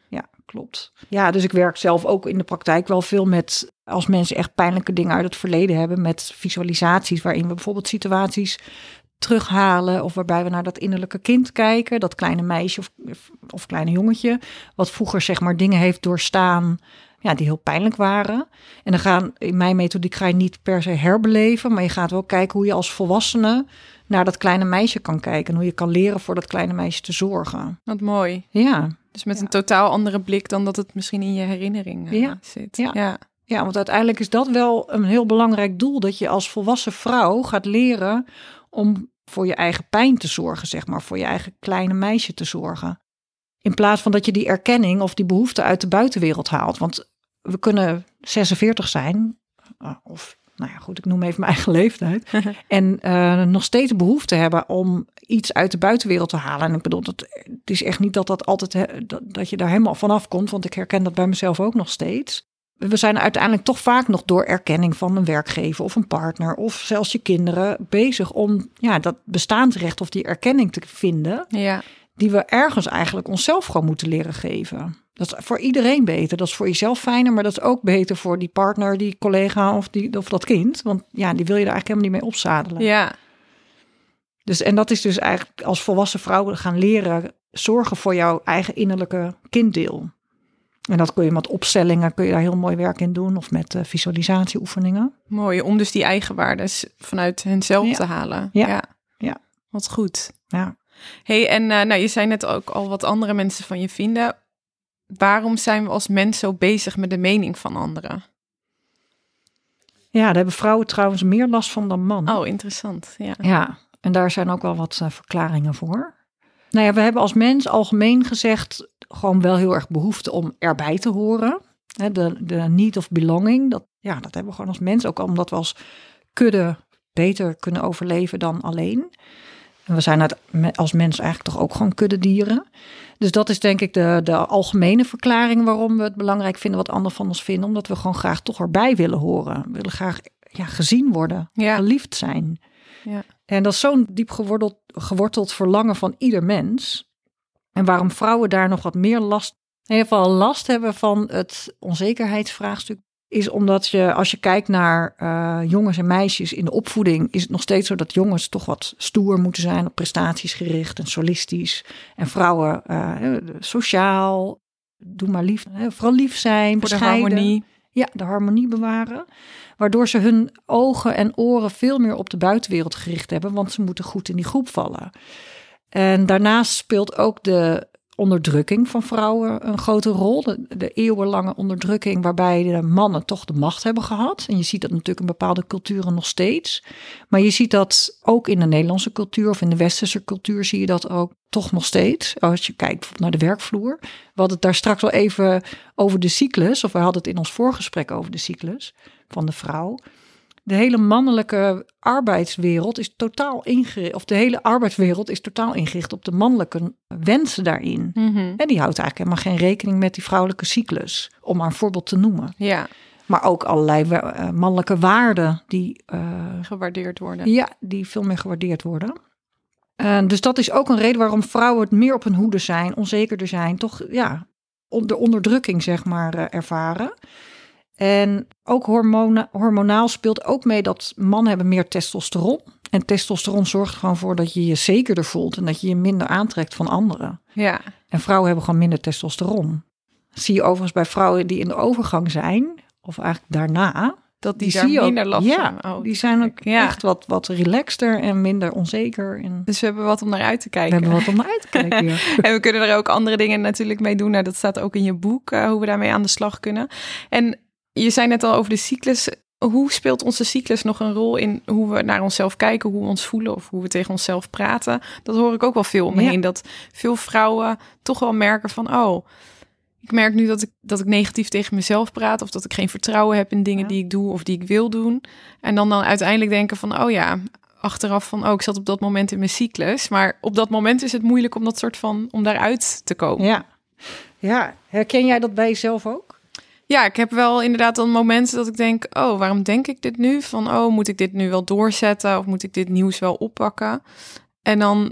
klopt. Ja, dus ik werk zelf ook in de praktijk wel veel met, als mensen echt pijnlijke dingen uit het verleden hebben, met visualisaties waarin we bijvoorbeeld situaties terughalen of waarbij we naar dat innerlijke kind kijken, dat kleine meisje of, of kleine jongetje, wat vroeger zeg maar dingen heeft doorstaan, ja, die heel pijnlijk waren. En dan gaan, in mijn methodiek ga je niet per se herbeleven, maar je gaat wel kijken hoe je als volwassene naar dat kleine meisje kan kijken en hoe je kan leren voor dat kleine meisje te zorgen. Wat mooi. Ja. Dus met ja. een totaal andere blik dan dat het misschien in je herinnering uh, ja. zit. Ja. Ja. ja, want uiteindelijk is dat wel een heel belangrijk doel, dat je als volwassen vrouw gaat leren om voor je eigen pijn te zorgen, zeg maar, voor je eigen kleine meisje te zorgen. In plaats van dat je die erkenning of die behoefte uit de buitenwereld haalt. Want we kunnen zesenveertig zijn, of nou ja, goed, ik noem even mijn eigen leeftijd. en uh, nog steeds behoefte hebben om iets uit de buitenwereld te halen. En ik bedoel, dat, het is echt niet dat dat altijd he, dat, dat je daar helemaal vanaf komt. Want ik herken dat bij mezelf ook nog steeds. We zijn uiteindelijk toch vaak nog door erkenning van een werkgever of een partner of zelfs je kinderen bezig om ja, dat bestaansrecht of die erkenning te vinden. Ja. Die we ergens eigenlijk onszelf gewoon moeten leren geven. Dat is voor iedereen beter. Dat is voor jezelf fijner, maar dat is ook beter voor die partner, die collega of, die, of dat kind. Want ja, die wil je er eigenlijk helemaal niet mee opzadelen. Ja. Dus, en dat is dus eigenlijk als volwassen vrouw gaan leren zorgen voor jouw eigen innerlijke kinddeel. En dat kun je met opstellingen, kun je daar heel mooi werk in doen. Of met uh, visualisatieoefeningen. Mooi, om dus die eigenwaardes vanuit henzelf ja. te halen. Ja. ja. Ja. Wat goed. Ja. Hey, en uh, nou, je zei net ook al wat andere mensen van je vinden. Waarom zijn we als mens zo bezig met de mening van anderen? Ja, daar hebben vrouwen trouwens meer last van dan mannen. Oh, interessant. Ja, ja en daar zijn ook wel wat uh, verklaringen voor. Nou ja, we hebben als mens algemeen gezegd gewoon wel heel erg behoefte om erbij te horen. De, de need of belonging, dat, ja, dat hebben we gewoon als mens. Ook omdat we als kudde beter kunnen overleven dan alleen. En we zijn als mens eigenlijk toch ook gewoon kuddedieren. Dus dat is denk ik de, de algemene verklaring waarom we het belangrijk vinden wat anderen van ons vinden. Omdat we gewoon graag toch erbij willen horen. We willen graag ja, gezien worden, ja. geliefd zijn. Ja. En dat is zo'n diep geworteld, geworteld verlangen van ieder mens. En waarom vrouwen daar nog wat meer last, in ieder geval last hebben van het onzekerheidsvraagstuk, is omdat je, als je kijkt naar uh, jongens en meisjes in de opvoeding, is het nog steeds zo dat jongens toch wat stoer moeten zijn, op prestaties gericht en solistisch. En vrouwen uh, sociaal, doe maar lief, hè, vooral lief zijn, voor bescheiden. De harmonie. Ja, de harmonie bewaren. Waardoor ze hun ogen en oren veel meer op de buitenwereld gericht hebben, want ze moeten goed in die groep vallen. En daarnaast speelt ook de onderdrukking van vrouwen een grote rol. De, de eeuwenlange onderdrukking waarbij de mannen toch de macht hebben gehad. En je ziet dat natuurlijk in bepaalde culturen nog steeds. Maar je ziet dat ook in de Nederlandse cultuur of in de westerse cultuur zie je dat ook toch nog steeds. Als je kijkt bijvoorbeeld naar de werkvloer. We hadden het daar straks al even over de cyclus. Of we hadden het in ons voorgesprek over de cyclus van de vrouw. De hele mannelijke arbeidswereld is totaal ingericht, of de hele arbeidswereld is totaal ingericht op de mannelijke wensen daarin. Mm-hmm. En die houdt eigenlijk helemaal geen rekening met die vrouwelijke cyclus, om maar een voorbeeld te noemen. Ja. Maar ook allerlei uh, mannelijke waarden die uh, gewaardeerd worden. Ja, die veel meer gewaardeerd worden. Uh, dus dat is ook een reden waarom vrouwen het meer op hun hoede zijn, onzekerder zijn, toch ja, de onderdrukking zeg maar uh, ervaren. En ook hormona- hormonaal speelt ook mee dat mannen hebben meer testosteron. En testosteron zorgt gewoon voor dat je je zekerder voelt en dat je je minder aantrekt van anderen. Ja. En vrouwen hebben gewoon minder testosteron. Dat zie je overigens bij vrouwen die in de overgang zijn, of eigenlijk daarna. Dat die, die daar zie minder ook, last ja, van. Oh, die zijn ook ja. echt wat, wat relaxter en minder onzeker. En dus we hebben wat om naar uit te kijken. We hebben wat om naar uit te kijken, ja. En we kunnen er ook andere dingen natuurlijk mee doen. Nou, dat staat ook in je boek, uh, hoe we daarmee aan de slag kunnen. En je zei net al over de cyclus. Hoe speelt onze cyclus nog een rol in hoe we naar onszelf kijken, hoe we ons voelen of hoe we tegen onszelf praten? Dat hoor ik ook wel veel om me ja. heen. Dat veel vrouwen toch wel merken van, oh, ik merk nu dat ik, dat ik negatief tegen mezelf praat of dat ik geen vertrouwen heb in dingen ja. die ik doe of die ik wil doen. En dan, dan uiteindelijk denken van, oh ja, achteraf van, oh, ik zat op dat moment in mijn cyclus. Maar op dat moment is het moeilijk om dat soort van, om daaruit te komen. Ja, ja. Herken jij dat bij jezelf ook? Ja, ik heb wel inderdaad dan momenten dat ik denk, oh, waarom denk ik dit nu? Van, oh, moet ik dit nu wel doorzetten of moet ik dit nieuws wel oppakken? En dan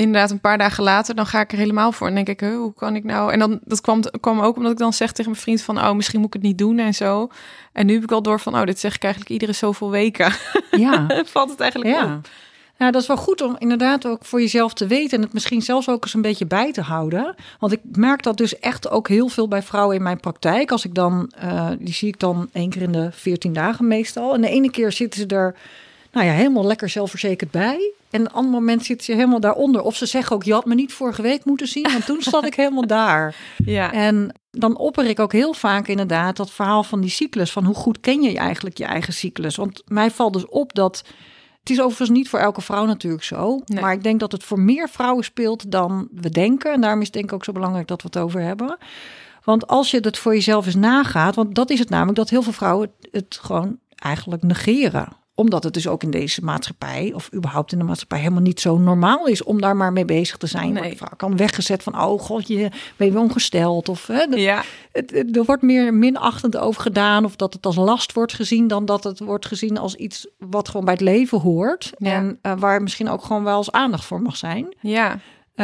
inderdaad een paar dagen later, dan ga ik er helemaal voor. En denk ik, huh, hoe kan ik nou? En dan dat kwam, kwam ook omdat ik dan zeg tegen mijn vriend van, oh, misschien moet ik het niet doen en zo. En nu heb ik al door van, oh, dit zeg ik eigenlijk iedere zoveel weken. Ja. Valt het eigenlijk ja. op. Ja, dat is wel goed om inderdaad ook voor jezelf te weten en het misschien zelfs ook eens een beetje bij te houden. Want ik merk dat dus echt ook heel veel bij vrouwen in mijn praktijk. Als ik dan, uh, die zie ik dan één keer in de veertien dagen meestal. En de ene keer zitten ze er, nou ja, helemaal lekker zelfverzekerd bij. En een ander moment zitten ze helemaal daaronder. Of ze zeggen ook, je had me niet vorige week moeten zien, want toen zat ik helemaal daar. Ja. En dan opper ik ook heel vaak inderdaad dat verhaal van die cyclus. Van hoe goed ken je eigenlijk je eigen cyclus? Want mij valt dus op dat... Het is overigens niet voor elke vrouw natuurlijk zo. Nee. Maar ik denk dat het voor meer vrouwen speelt dan we denken. En daarom is het denk ik ook zo belangrijk dat we het over hebben. Want als je het voor jezelf eens nagaat... want dat is het namelijk, dat heel veel vrouwen het, het gewoon eigenlijk negeren. Omdat het dus ook in deze maatschappij... of überhaupt in de maatschappij helemaal niet zo normaal is... om daar maar mee bezig te zijn. Nee. Vaak kan weggezet van, oh god, je ben je ongesteld. Of, hè, de, ja. het, het, er wordt meer minachtend over gedaan... of dat het als last wordt gezien... dan dat het wordt gezien als iets wat gewoon bij het leven hoort. Ja. En uh, waar misschien ook gewoon wel eens aandacht voor mag zijn. Ja.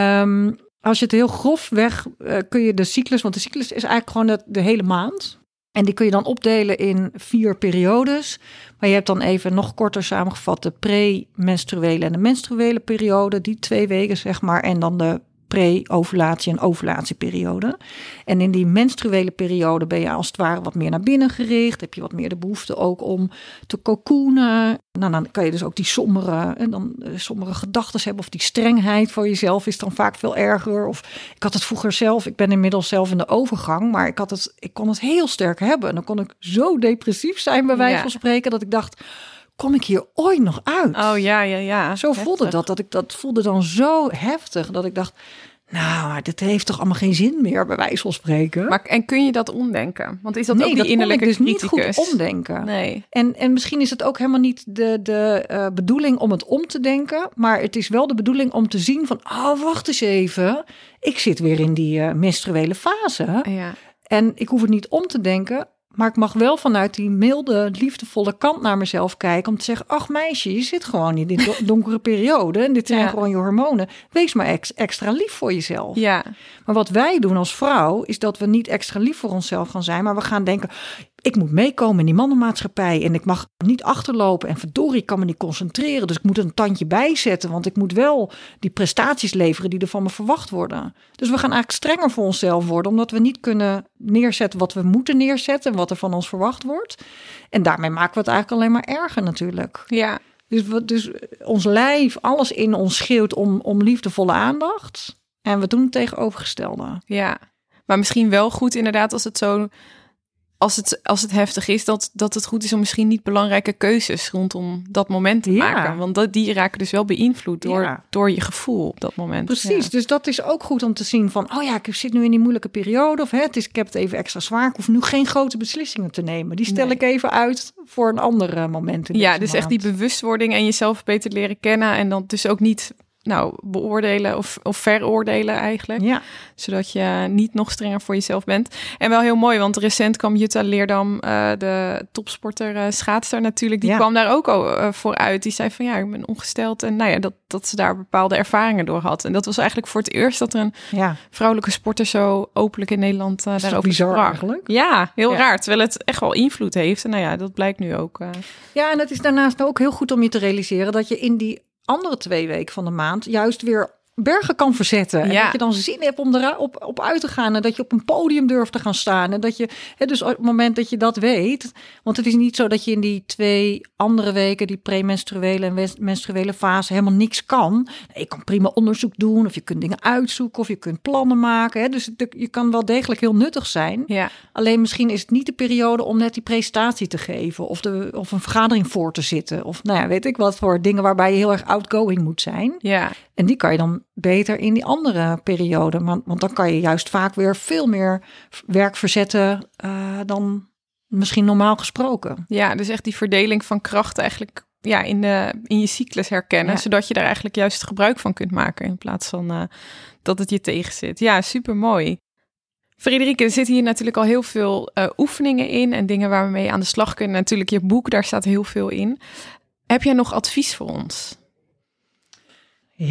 Um, als je het heel grof weg... Uh, kun je de cyclus... want de cyclus is eigenlijk gewoon de, de hele maand... En die kun je dan opdelen in vier periodes. Maar je hebt dan even nog korter samengevat de pre-menstruele en de menstruele periode. Die twee weken zeg maar. En dan de pre-ovulatie en ovulatieperiode. En in die menstruele periode ben je als het ware wat meer naar binnen gericht. Heb je wat meer de behoefte ook om te cocoonen. Nou, dan kan je dus ook die sombere, en dan sombere gedachten hebben. Of die strengheid voor jezelf is dan vaak veel erger. Of ik had het vroeger zelf, ik ben inmiddels zelf in de overgang. Maar ik, had het, ik kon het heel sterk hebben. En dan kon ik zo depressief zijn bij wijze ja. van spreken dat ik dacht... kom ik hier ooit nog uit? Oh ja, ja, ja. Zo heftig. voelde dat. Dat ik dat voelde dan zo heftig dat ik dacht, nou, dit heeft toch allemaal geen zin meer, bij wijze van spreken. Maar en kun je dat omdenken? Want is dat nee, ook die dat innerlijke kon ik dus criticus? niet goed omdenken. Nee. En, en misschien is het ook helemaal niet de, de uh, bedoeling om het om te denken, maar het is wel de bedoeling om te zien van, oh, wacht eens even, ik zit weer in die uh, menstruele fase. Ja. En ik hoef het niet om te denken. Maar ik mag wel vanuit die milde, liefdevolle kant naar mezelf kijken. Om te zeggen, ach meisje, je zit gewoon in dit donkere periode. En dit zijn ja. gewoon je hormonen. Wees maar ex- extra lief voor jezelf. Ja. Maar wat wij doen als vrouw, is dat we niet extra lief voor onszelf gaan zijn. Maar we gaan denken, ik moet meekomen in die mannenmaatschappij. En ik mag niet achterlopen. En verdorie, ik kan me niet concentreren. Dus ik moet er een tandje bijzetten. Want ik moet wel die prestaties leveren die er van me verwacht worden. Dus we gaan eigenlijk strenger voor onszelf worden. Omdat we niet kunnen neerzetten wat we moeten neerzetten. En wat er van ons verwacht wordt. En daarmee maken we het eigenlijk alleen maar erger natuurlijk. Ja. Dus, we, dus ons lijf, alles in ons schreeuwt om, om liefdevolle aandacht. En we doen het tegenovergestelde. Ja, maar misschien wel goed inderdaad als het zo... Als het, als het heftig is, dat, dat het goed is om misschien niet belangrijke keuzes rondom dat moment te ja. maken. Want dat, die raken dus wel beïnvloed door, ja. door je gevoel op dat moment. Precies, ja. Dus dat is ook goed om te zien van, oh ja, ik zit nu in die moeilijke periode. Of hè, het is, ik heb het even extra zwaar. Ik hoef nu geen grote beslissingen te nemen. Die stel nee. ik even uit voor een ander moment. In ja, dus maand. echt die bewustwording en jezelf beter leren kennen. En dan dus ook niet... Nou, beoordelen of, of veroordelen eigenlijk. Ja. Zodat je niet nog strenger voor jezelf bent. En wel heel mooi, want recent kwam Jutta Leerdam, uh, de topsporter, uh, schaatster natuurlijk. Die ja. kwam daar ook al uh, voor uit. Die zei van ja, ik ben ongesteld. En nou ja, dat, dat ze daar bepaalde ervaringen door had. En dat was eigenlijk voor het eerst dat er een ja. vrouwelijke sporter zo openlijk in Nederland uh, daarover bizar sprak. Eigenlijk. Ja, heel ja. raar. Terwijl het echt wel invloed heeft. En nou ja, dat blijkt nu ook. Uh... Ja, en het is daarnaast ook heel goed om je te realiseren dat je in die andere twee weken van de maand juist weer bergen kan verzetten. En ja. dat je dan zin hebt om erop op uit te gaan. En dat je op een podium durft te gaan staan. En dat je, hè, dus op het moment dat je dat weet. Want het is niet zo dat je in die twee andere weken, die premenstruele en menstruele fase, helemaal niks kan. Nee, je kan prima onderzoek doen. Of je kunt dingen uitzoeken. Of je kunt plannen maken. Hè. Dus het, je kan wel degelijk heel nuttig zijn. Ja. Alleen misschien is het niet de periode om net die presentatie te geven. Of, de, of een vergadering voor te zitten. Of nou ja, weet ik wat voor dingen waarbij je heel erg outgoing moet zijn. Ja. En die kan je dan beter in die andere periode. Want, want dan kan je juist vaak weer veel meer werk verzetten uh, dan misschien normaal gesproken. Ja, dus echt die verdeling van kracht eigenlijk ja, in, de, in je cyclus herkennen. Ja. Zodat je daar eigenlijk juist gebruik van kunt maken. In plaats van uh, dat het je tegenzit. Ja, super mooi. Friederike, er zitten hier natuurlijk al heel veel uh, oefeningen in. En dingen waar we mee aan de slag kunnen. Natuurlijk je boek, daar staat heel veel in. Heb jij nog advies voor ons? Ja,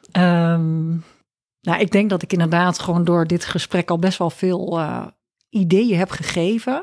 Um, nou, ik denk dat ik inderdaad gewoon door dit gesprek al best wel veel uh, ideeën heb gegeven.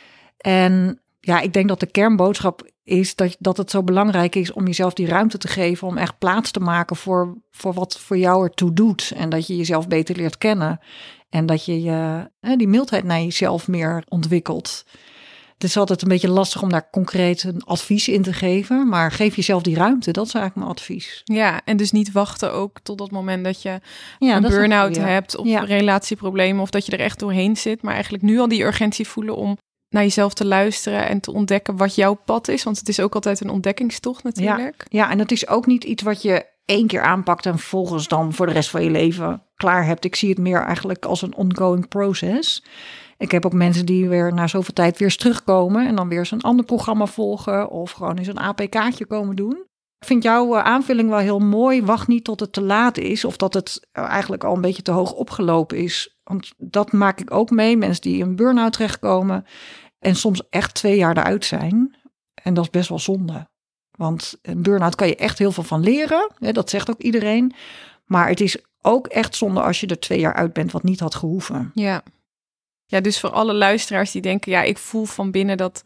En ja, ik denk dat de kernboodschap is dat, dat het zo belangrijk is om jezelf die ruimte te geven, om echt plaats te maken voor, voor wat voor jou ertoe doet. En dat je jezelf beter leert kennen. En dat je, je die mildheid naar jezelf meer ontwikkelt. Het is altijd een beetje lastig om daar concreet een advies in te geven. Maar geef jezelf die ruimte, dat is eigenlijk mijn advies. Ja, en dus niet wachten ook tot dat moment dat je ja, een dat burn-out een hebt. Of ja. relatieproblemen. Of dat je er echt doorheen zit. Maar eigenlijk nu al die urgentie voelen om naar jezelf te luisteren. En te ontdekken wat jouw pad is. Want het is ook altijd een ontdekkingstocht natuurlijk. Ja, ja, en het is ook niet iets wat je één keer aanpakt en vervolgens dan voor de rest van je leven klaar hebt. Ik zie het meer eigenlijk als een ongoing process. Ik heb ook mensen die weer na zoveel tijd weer eens terugkomen en dan weer eens een ander programma volgen of gewoon eens een A P K'tje komen doen. Ik vind jouw aanvulling wel heel mooi. Wacht niet tot het te laat is of dat het eigenlijk al een beetje te hoog opgelopen is. Want dat maak ik ook mee. Mensen die in een burn-out terechtkomen en soms echt twee jaar eruit zijn. En dat is best wel zonde. Want een burn-out kan je echt heel veel van leren. Dat zegt ook iedereen. Maar het is ook echt zonde als je er twee jaar uit bent wat niet had gehoeven. Ja. Ja, dus voor alle luisteraars die denken, ja, ik voel van binnen dat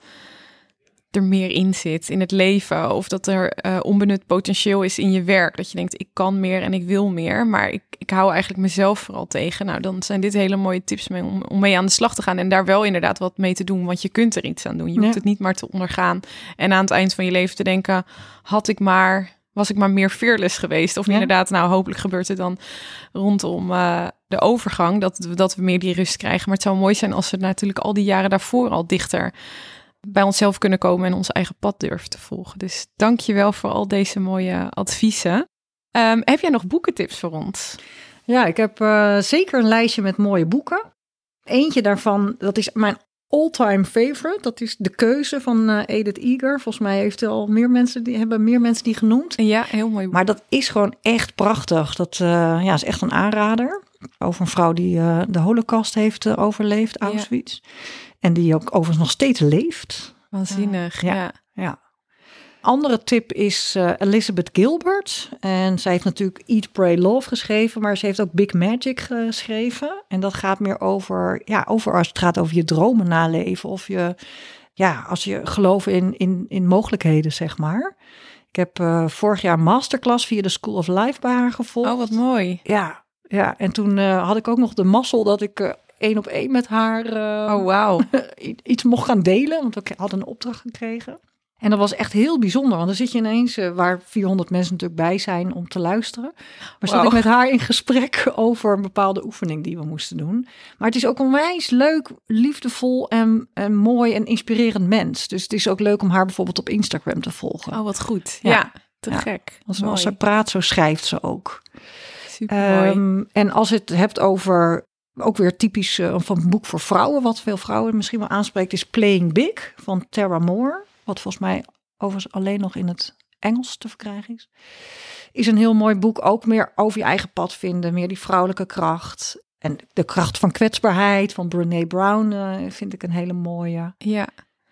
er meer in zit in het leven. Of dat er uh, onbenut potentieel is in je werk. Dat je denkt, ik kan meer en ik wil meer. Maar ik, ik hou eigenlijk mezelf vooral tegen. Nou, dan zijn dit hele mooie tips mee om, om mee aan de slag te gaan. En daar wel inderdaad wat mee te doen. Want je kunt er iets aan doen. Je hoeft ja. het niet maar te ondergaan. En aan het eind van je leven te denken, had ik maar... was ik maar meer fearless geweest. Of ja. inderdaad, nou hopelijk gebeurt het dan rondom uh, de overgang. Dat, dat we meer die rust krijgen. Maar het zou mooi zijn als we natuurlijk al die jaren daarvoor al dichter bij onszelf kunnen komen. En ons eigen pad durven te volgen. Dus dank je wel voor al deze mooie adviezen. Um, heb jij nog boekentips voor ons? Ja, ik heb uh, zeker een lijstje met mooie boeken. Eentje daarvan, dat is mijn all-time favorite. Dat is De Keuze van uh, Edith Eger. Volgens mij heeft al meer mensen die hebben meer mensen die genoemd. Ja, heel mooi boek. Maar dat is gewoon echt prachtig. Dat uh, ja, is echt een aanrader. Over een vrouw die uh, de Holocaust heeft uh, overleefd, Auschwitz. Ja. En die ook overigens nog steeds leeft. Waanzinnig, uh, ja. ja. ja. Andere tip is uh, Elizabeth Gilbert. En zij heeft natuurlijk Eat, Pray, Love geschreven. Maar ze heeft ook Big Magic geschreven. En dat gaat meer over, ja, over als het gaat over je dromen naleven. Of je, ja, als je gelooft in, in, in mogelijkheden, zeg maar. Ik heb uh, vorig jaar een masterclass via de School of Life bij haar gevolgd. Oh, wat mooi. Ja, ja. En toen uh, had ik ook nog de mazzel dat ik uh, één op één met haar uh, oh, wow. iets mocht gaan delen. Want ik had een opdracht gekregen. En dat was echt heel bijzonder, want dan zit je ineens, uh, waar vierhonderd mensen natuurlijk bij zijn om te luisteren. Maar zat wow. ik met haar in gesprek over een bepaalde oefening die we moesten doen. Maar het is ook onwijs leuk, liefdevol en, en mooi en inspirerend mens. Dus het is ook leuk om haar bijvoorbeeld op Instagram te volgen. Oh, wat goed. Ja, ja te ja. gek. Als, als ze praat, zo schrijft ze ook. Super mooi. Um, en als je het hebt over, ook weer typisch uh, van een boek voor vrouwen, wat veel vrouwen misschien wel aanspreekt, is Playing Big van Tara Moore. Wat volgens mij overigens alleen nog in het Engels te verkrijgen is. Is een heel mooi boek. Ook meer over je eigen pad vinden. Meer die vrouwelijke kracht. En de kracht van kwetsbaarheid van Brené Brown uh, vind ik een hele mooie. Ja.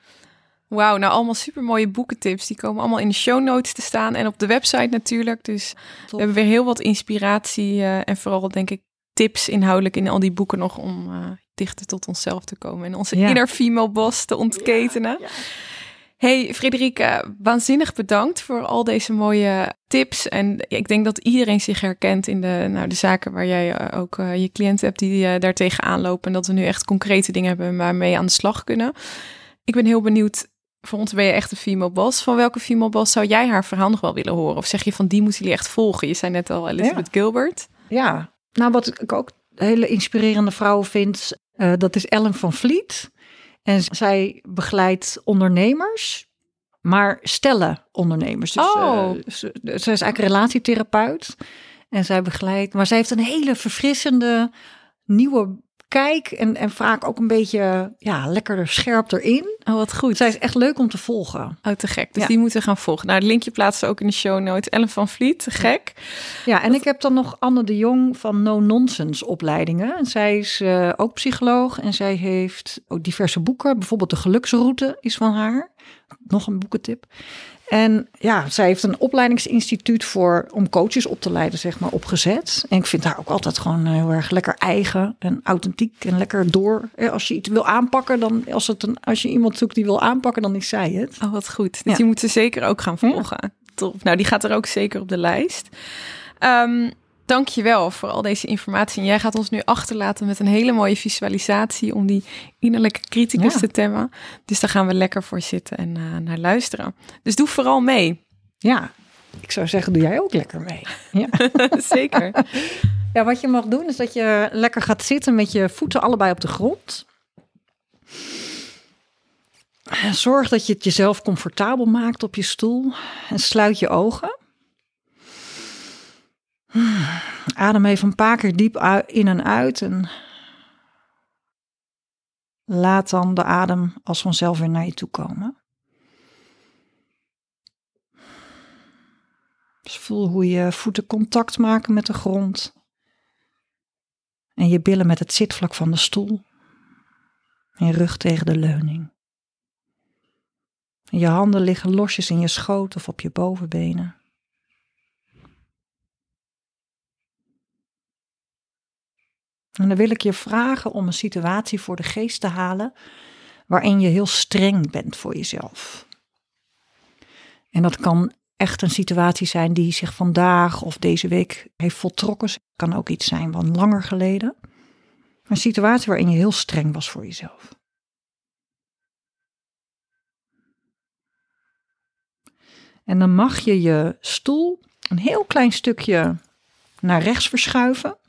Wauw, nou allemaal super mooie boekentips. Die komen allemaal in de show notes te staan. En op de website natuurlijk. Dus Top. we hebben weer heel wat inspiratie. Uh, en vooral denk ik tips inhoudelijk in al die boeken nog. Om uh, dichter tot onszelf te komen. En onze ja. inner female boss te ontketenen. Ja, ja. Hey Friederike, waanzinnig bedankt voor al deze mooie tips. En ik denk dat iedereen zich herkent in de, nou, de zaken waar jij uh, ook uh, je cliënten hebt die uh, daar tegenaan lopen. En dat we nu echt concrete dingen hebben waarmee aan de slag kunnen. Ik ben heel benieuwd, voor ons ben je echt een female boss. Van welke female boss zou jij haar verhaal nog wel willen horen? Of zeg je van die moeten jullie echt volgen? Je zei net al Elizabeth ja. Gilbert. Ja, nou wat ik ook hele inspirerende vrouw vind, uh, dat is Ellen van Vliet. En zij begeleidt ondernemers, maar stellen ondernemers. Dus, oh. uh, ze, ze is eigenlijk relatietherapeut. En zij begeleidt, maar zij heeft een hele verfrissende, nieuwe kijk. En, en vaak ook een beetje ja, lekkerder scherp erin. Oh, wat goed. Zij is echt leuk om te volgen. Oh, te gek. Dus ja. die moeten we gaan volgen. Nou, het linkje plaatsen we ook in de show notes. Ellen van Vliet, te gek. Ja, en wat... ik heb dan nog Anne de Jong van No Nonsense opleidingen. En zij is uh, ook psycholoog en zij heeft ook diverse boeken. Bijvoorbeeld De Geluksroute is van haar. Nog een boekentip. En ja, zij heeft een opleidingsinstituut voor om coaches op te leiden, zeg maar, opgezet. En ik vind haar ook altijd gewoon heel erg lekker eigen en authentiek en lekker door. Als je iets wil aanpakken, dan als, het een, als je iemand zoekt die wil aanpakken, dan is zij het. Oh, wat goed. Dus Ja. die moeten zeker ook gaan volgen. Ja. Top. Nou, die gaat er ook zeker op de lijst. Um, Dank je wel voor al deze informatie. En jij gaat ons nu achterlaten met een hele mooie visualisatie om die innerlijke criticus ja. te temmen. Dus daar gaan we lekker voor zitten en uh, naar luisteren. Dus doe vooral mee. Ja, ik zou zeggen, doe jij ook lekker mee. Ja. Zeker. Ja, wat je mag doen is dat je lekker gaat zitten met je voeten allebei op de grond. Zorg dat je het jezelf comfortabel maakt op je stoel. En sluit je ogen. Adem even een paar keer diep in en uit. En laat dan de adem als vanzelf weer naar je toe komen. Dus voel hoe je voeten contact maken met de grond. En je billen met het zitvlak van de stoel. En je rug tegen de leuning. En je handen liggen losjes in je schoot of op je bovenbenen. En dan wil ik je vragen om een situatie voor de geest te halen waarin je heel streng bent voor jezelf. En dat kan echt een situatie zijn die zich vandaag of deze week heeft voltrokken. Het kan ook iets zijn van langer geleden. Een situatie waarin je heel streng was voor jezelf. En dan mag je je stoel een heel klein stukje naar rechts verschuiven.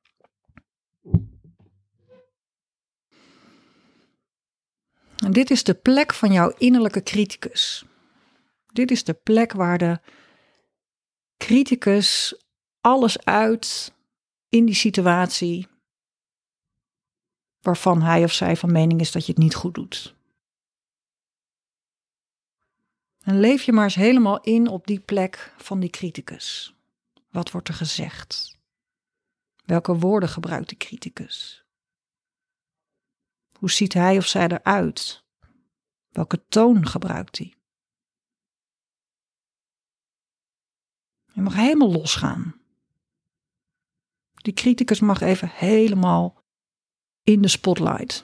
En dit is de plek van jouw innerlijke criticus. Dit is de plek waar de criticus alles uit in die situatie waarvan hij of zij van mening is dat je het niet goed doet. En leef je maar eens helemaal in op die plek van die criticus. Wat wordt er gezegd? Welke woorden gebruikt de criticus? Hoe ziet hij of zij eruit? Welke toon gebruikt hij? Je mag helemaal losgaan. Die criticus mag even helemaal in de spotlight.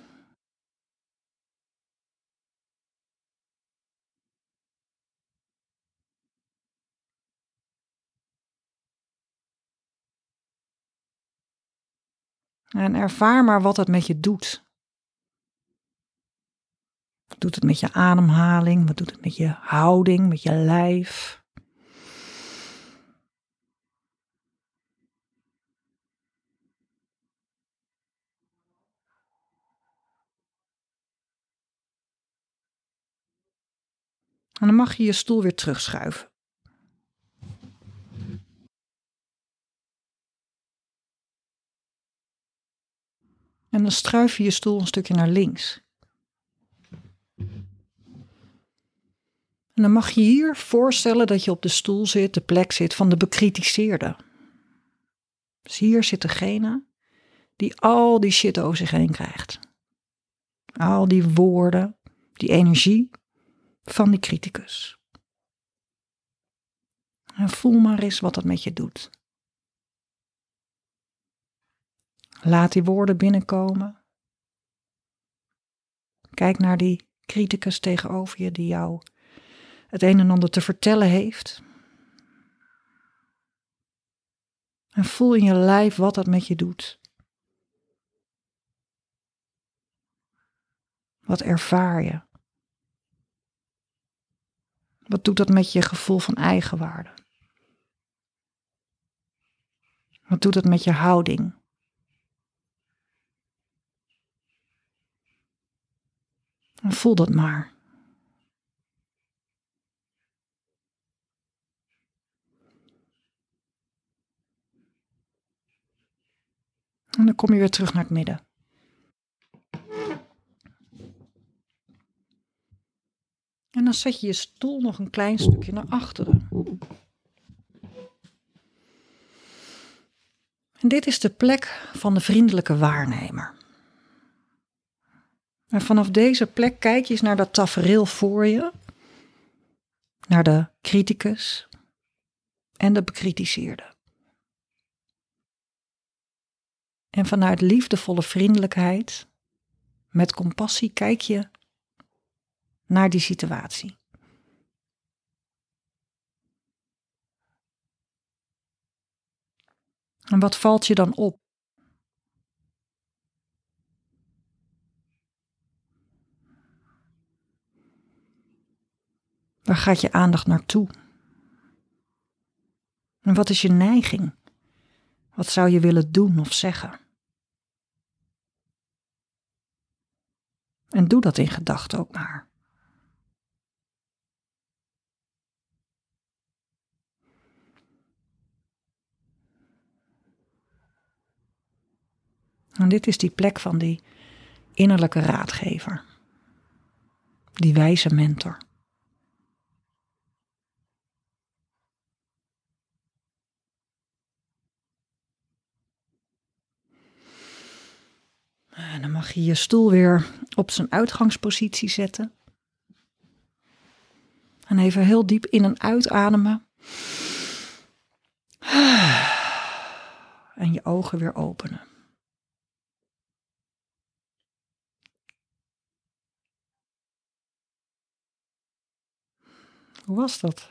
En ervaar maar wat het met je doet. Wat doet het met je ademhaling? Wat doet het met je houding, met je lijf? En dan mag je je stoel weer terugschuiven. En dan schuif je je stoel een stukje naar links. En dan mag je hier voorstellen dat je op de stoel zit, de plek zit van de bekritiseerde. Dus hier zit degene die al die shit over zich heen krijgt. Al die woorden, die energie van die criticus. En voel maar eens wat dat met je doet. Laat die woorden binnenkomen. Kijk naar die criticus tegenover je die jou het een en ander te vertellen heeft. En voel in je lijf wat dat met je doet. Wat ervaar je? Wat doet dat met je gevoel van eigenwaarde? Wat doet het met je houding? En voel dat maar. En dan kom je weer terug naar het midden. En dan zet je je stoel nog een klein stukje naar achteren. En dit is de plek van de vriendelijke waarnemer. En vanaf deze plek kijk je eens naar dat tafereel voor je. naar de criticus en de bekritiseerde. En vanuit liefdevolle vriendelijkheid, met compassie, kijk je naar die situatie. En wat valt je dan op? Waar gaat je aandacht naartoe? En wat is je neiging? Wat zou je willen doen of zeggen? En doe dat in gedachten ook maar. En dit is die plek van die innerlijke raadgever. Die wijze mentor. En dan mag je je stoel weer op zijn uitgangspositie zetten. En even heel diep in en uitademen. En je ogen weer openen. Hoe was dat?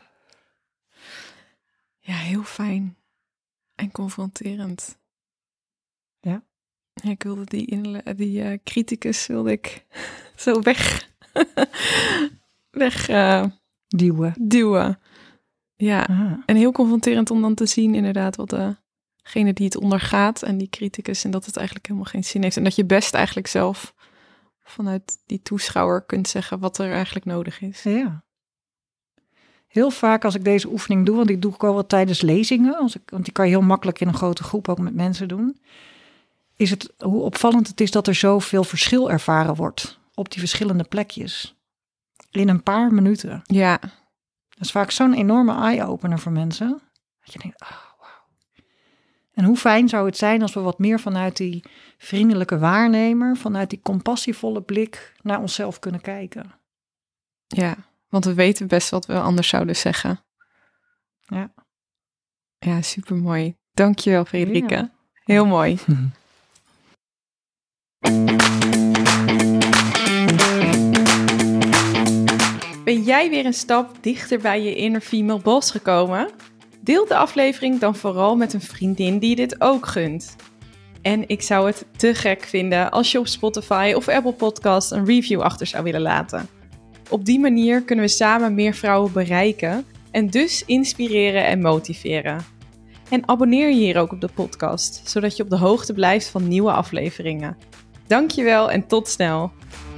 Ja, heel fijn. En confronterend. Ja? Ja, ik wilde die, inle- die uh, criticus wilde ik zo weg, weg uh, duwen. duwen. Ja, Aha. En heel confronterend om dan te zien inderdaad wat degene die het ondergaat en die criticus en dat het eigenlijk helemaal geen zin heeft. En dat je best eigenlijk zelf vanuit die toeschouwer kunt zeggen wat er eigenlijk nodig is. Ja. Heel vaak als ik deze oefening doe, want die doe ik al wel tijdens lezingen, als ik, want die kan je heel makkelijk in een grote groep ook met mensen doen, is het hoe opvallend het is dat er zoveel verschil ervaren wordt op die verschillende plekjes. In een paar minuten. Ja. Dat is vaak zo'n enorme eye-opener voor mensen. Dat je denkt, oh, wauw. En hoe fijn zou het zijn als we wat meer vanuit die vriendelijke waarnemer, vanuit die compassievolle blik naar onszelf kunnen kijken. Ja, want we weten best wat we anders zouden zeggen. Ja. Ja, supermooi. Dankjewel, Frederike. Ja. Heel mooi. Ben jij weer een stap dichter bij je inner female boss gekomen? Deel de aflevering dan vooral met een vriendin die dit ook gunt. En ik zou het te gek vinden als je op Spotify of Apple Podcast een review achter zou willen laten. Op die manier kunnen we samen meer vrouwen bereiken en dus inspireren en motiveren. En abonneer je hier ook op de podcast, zodat je op de hoogte blijft van nieuwe afleveringen. Dankjewel en tot snel!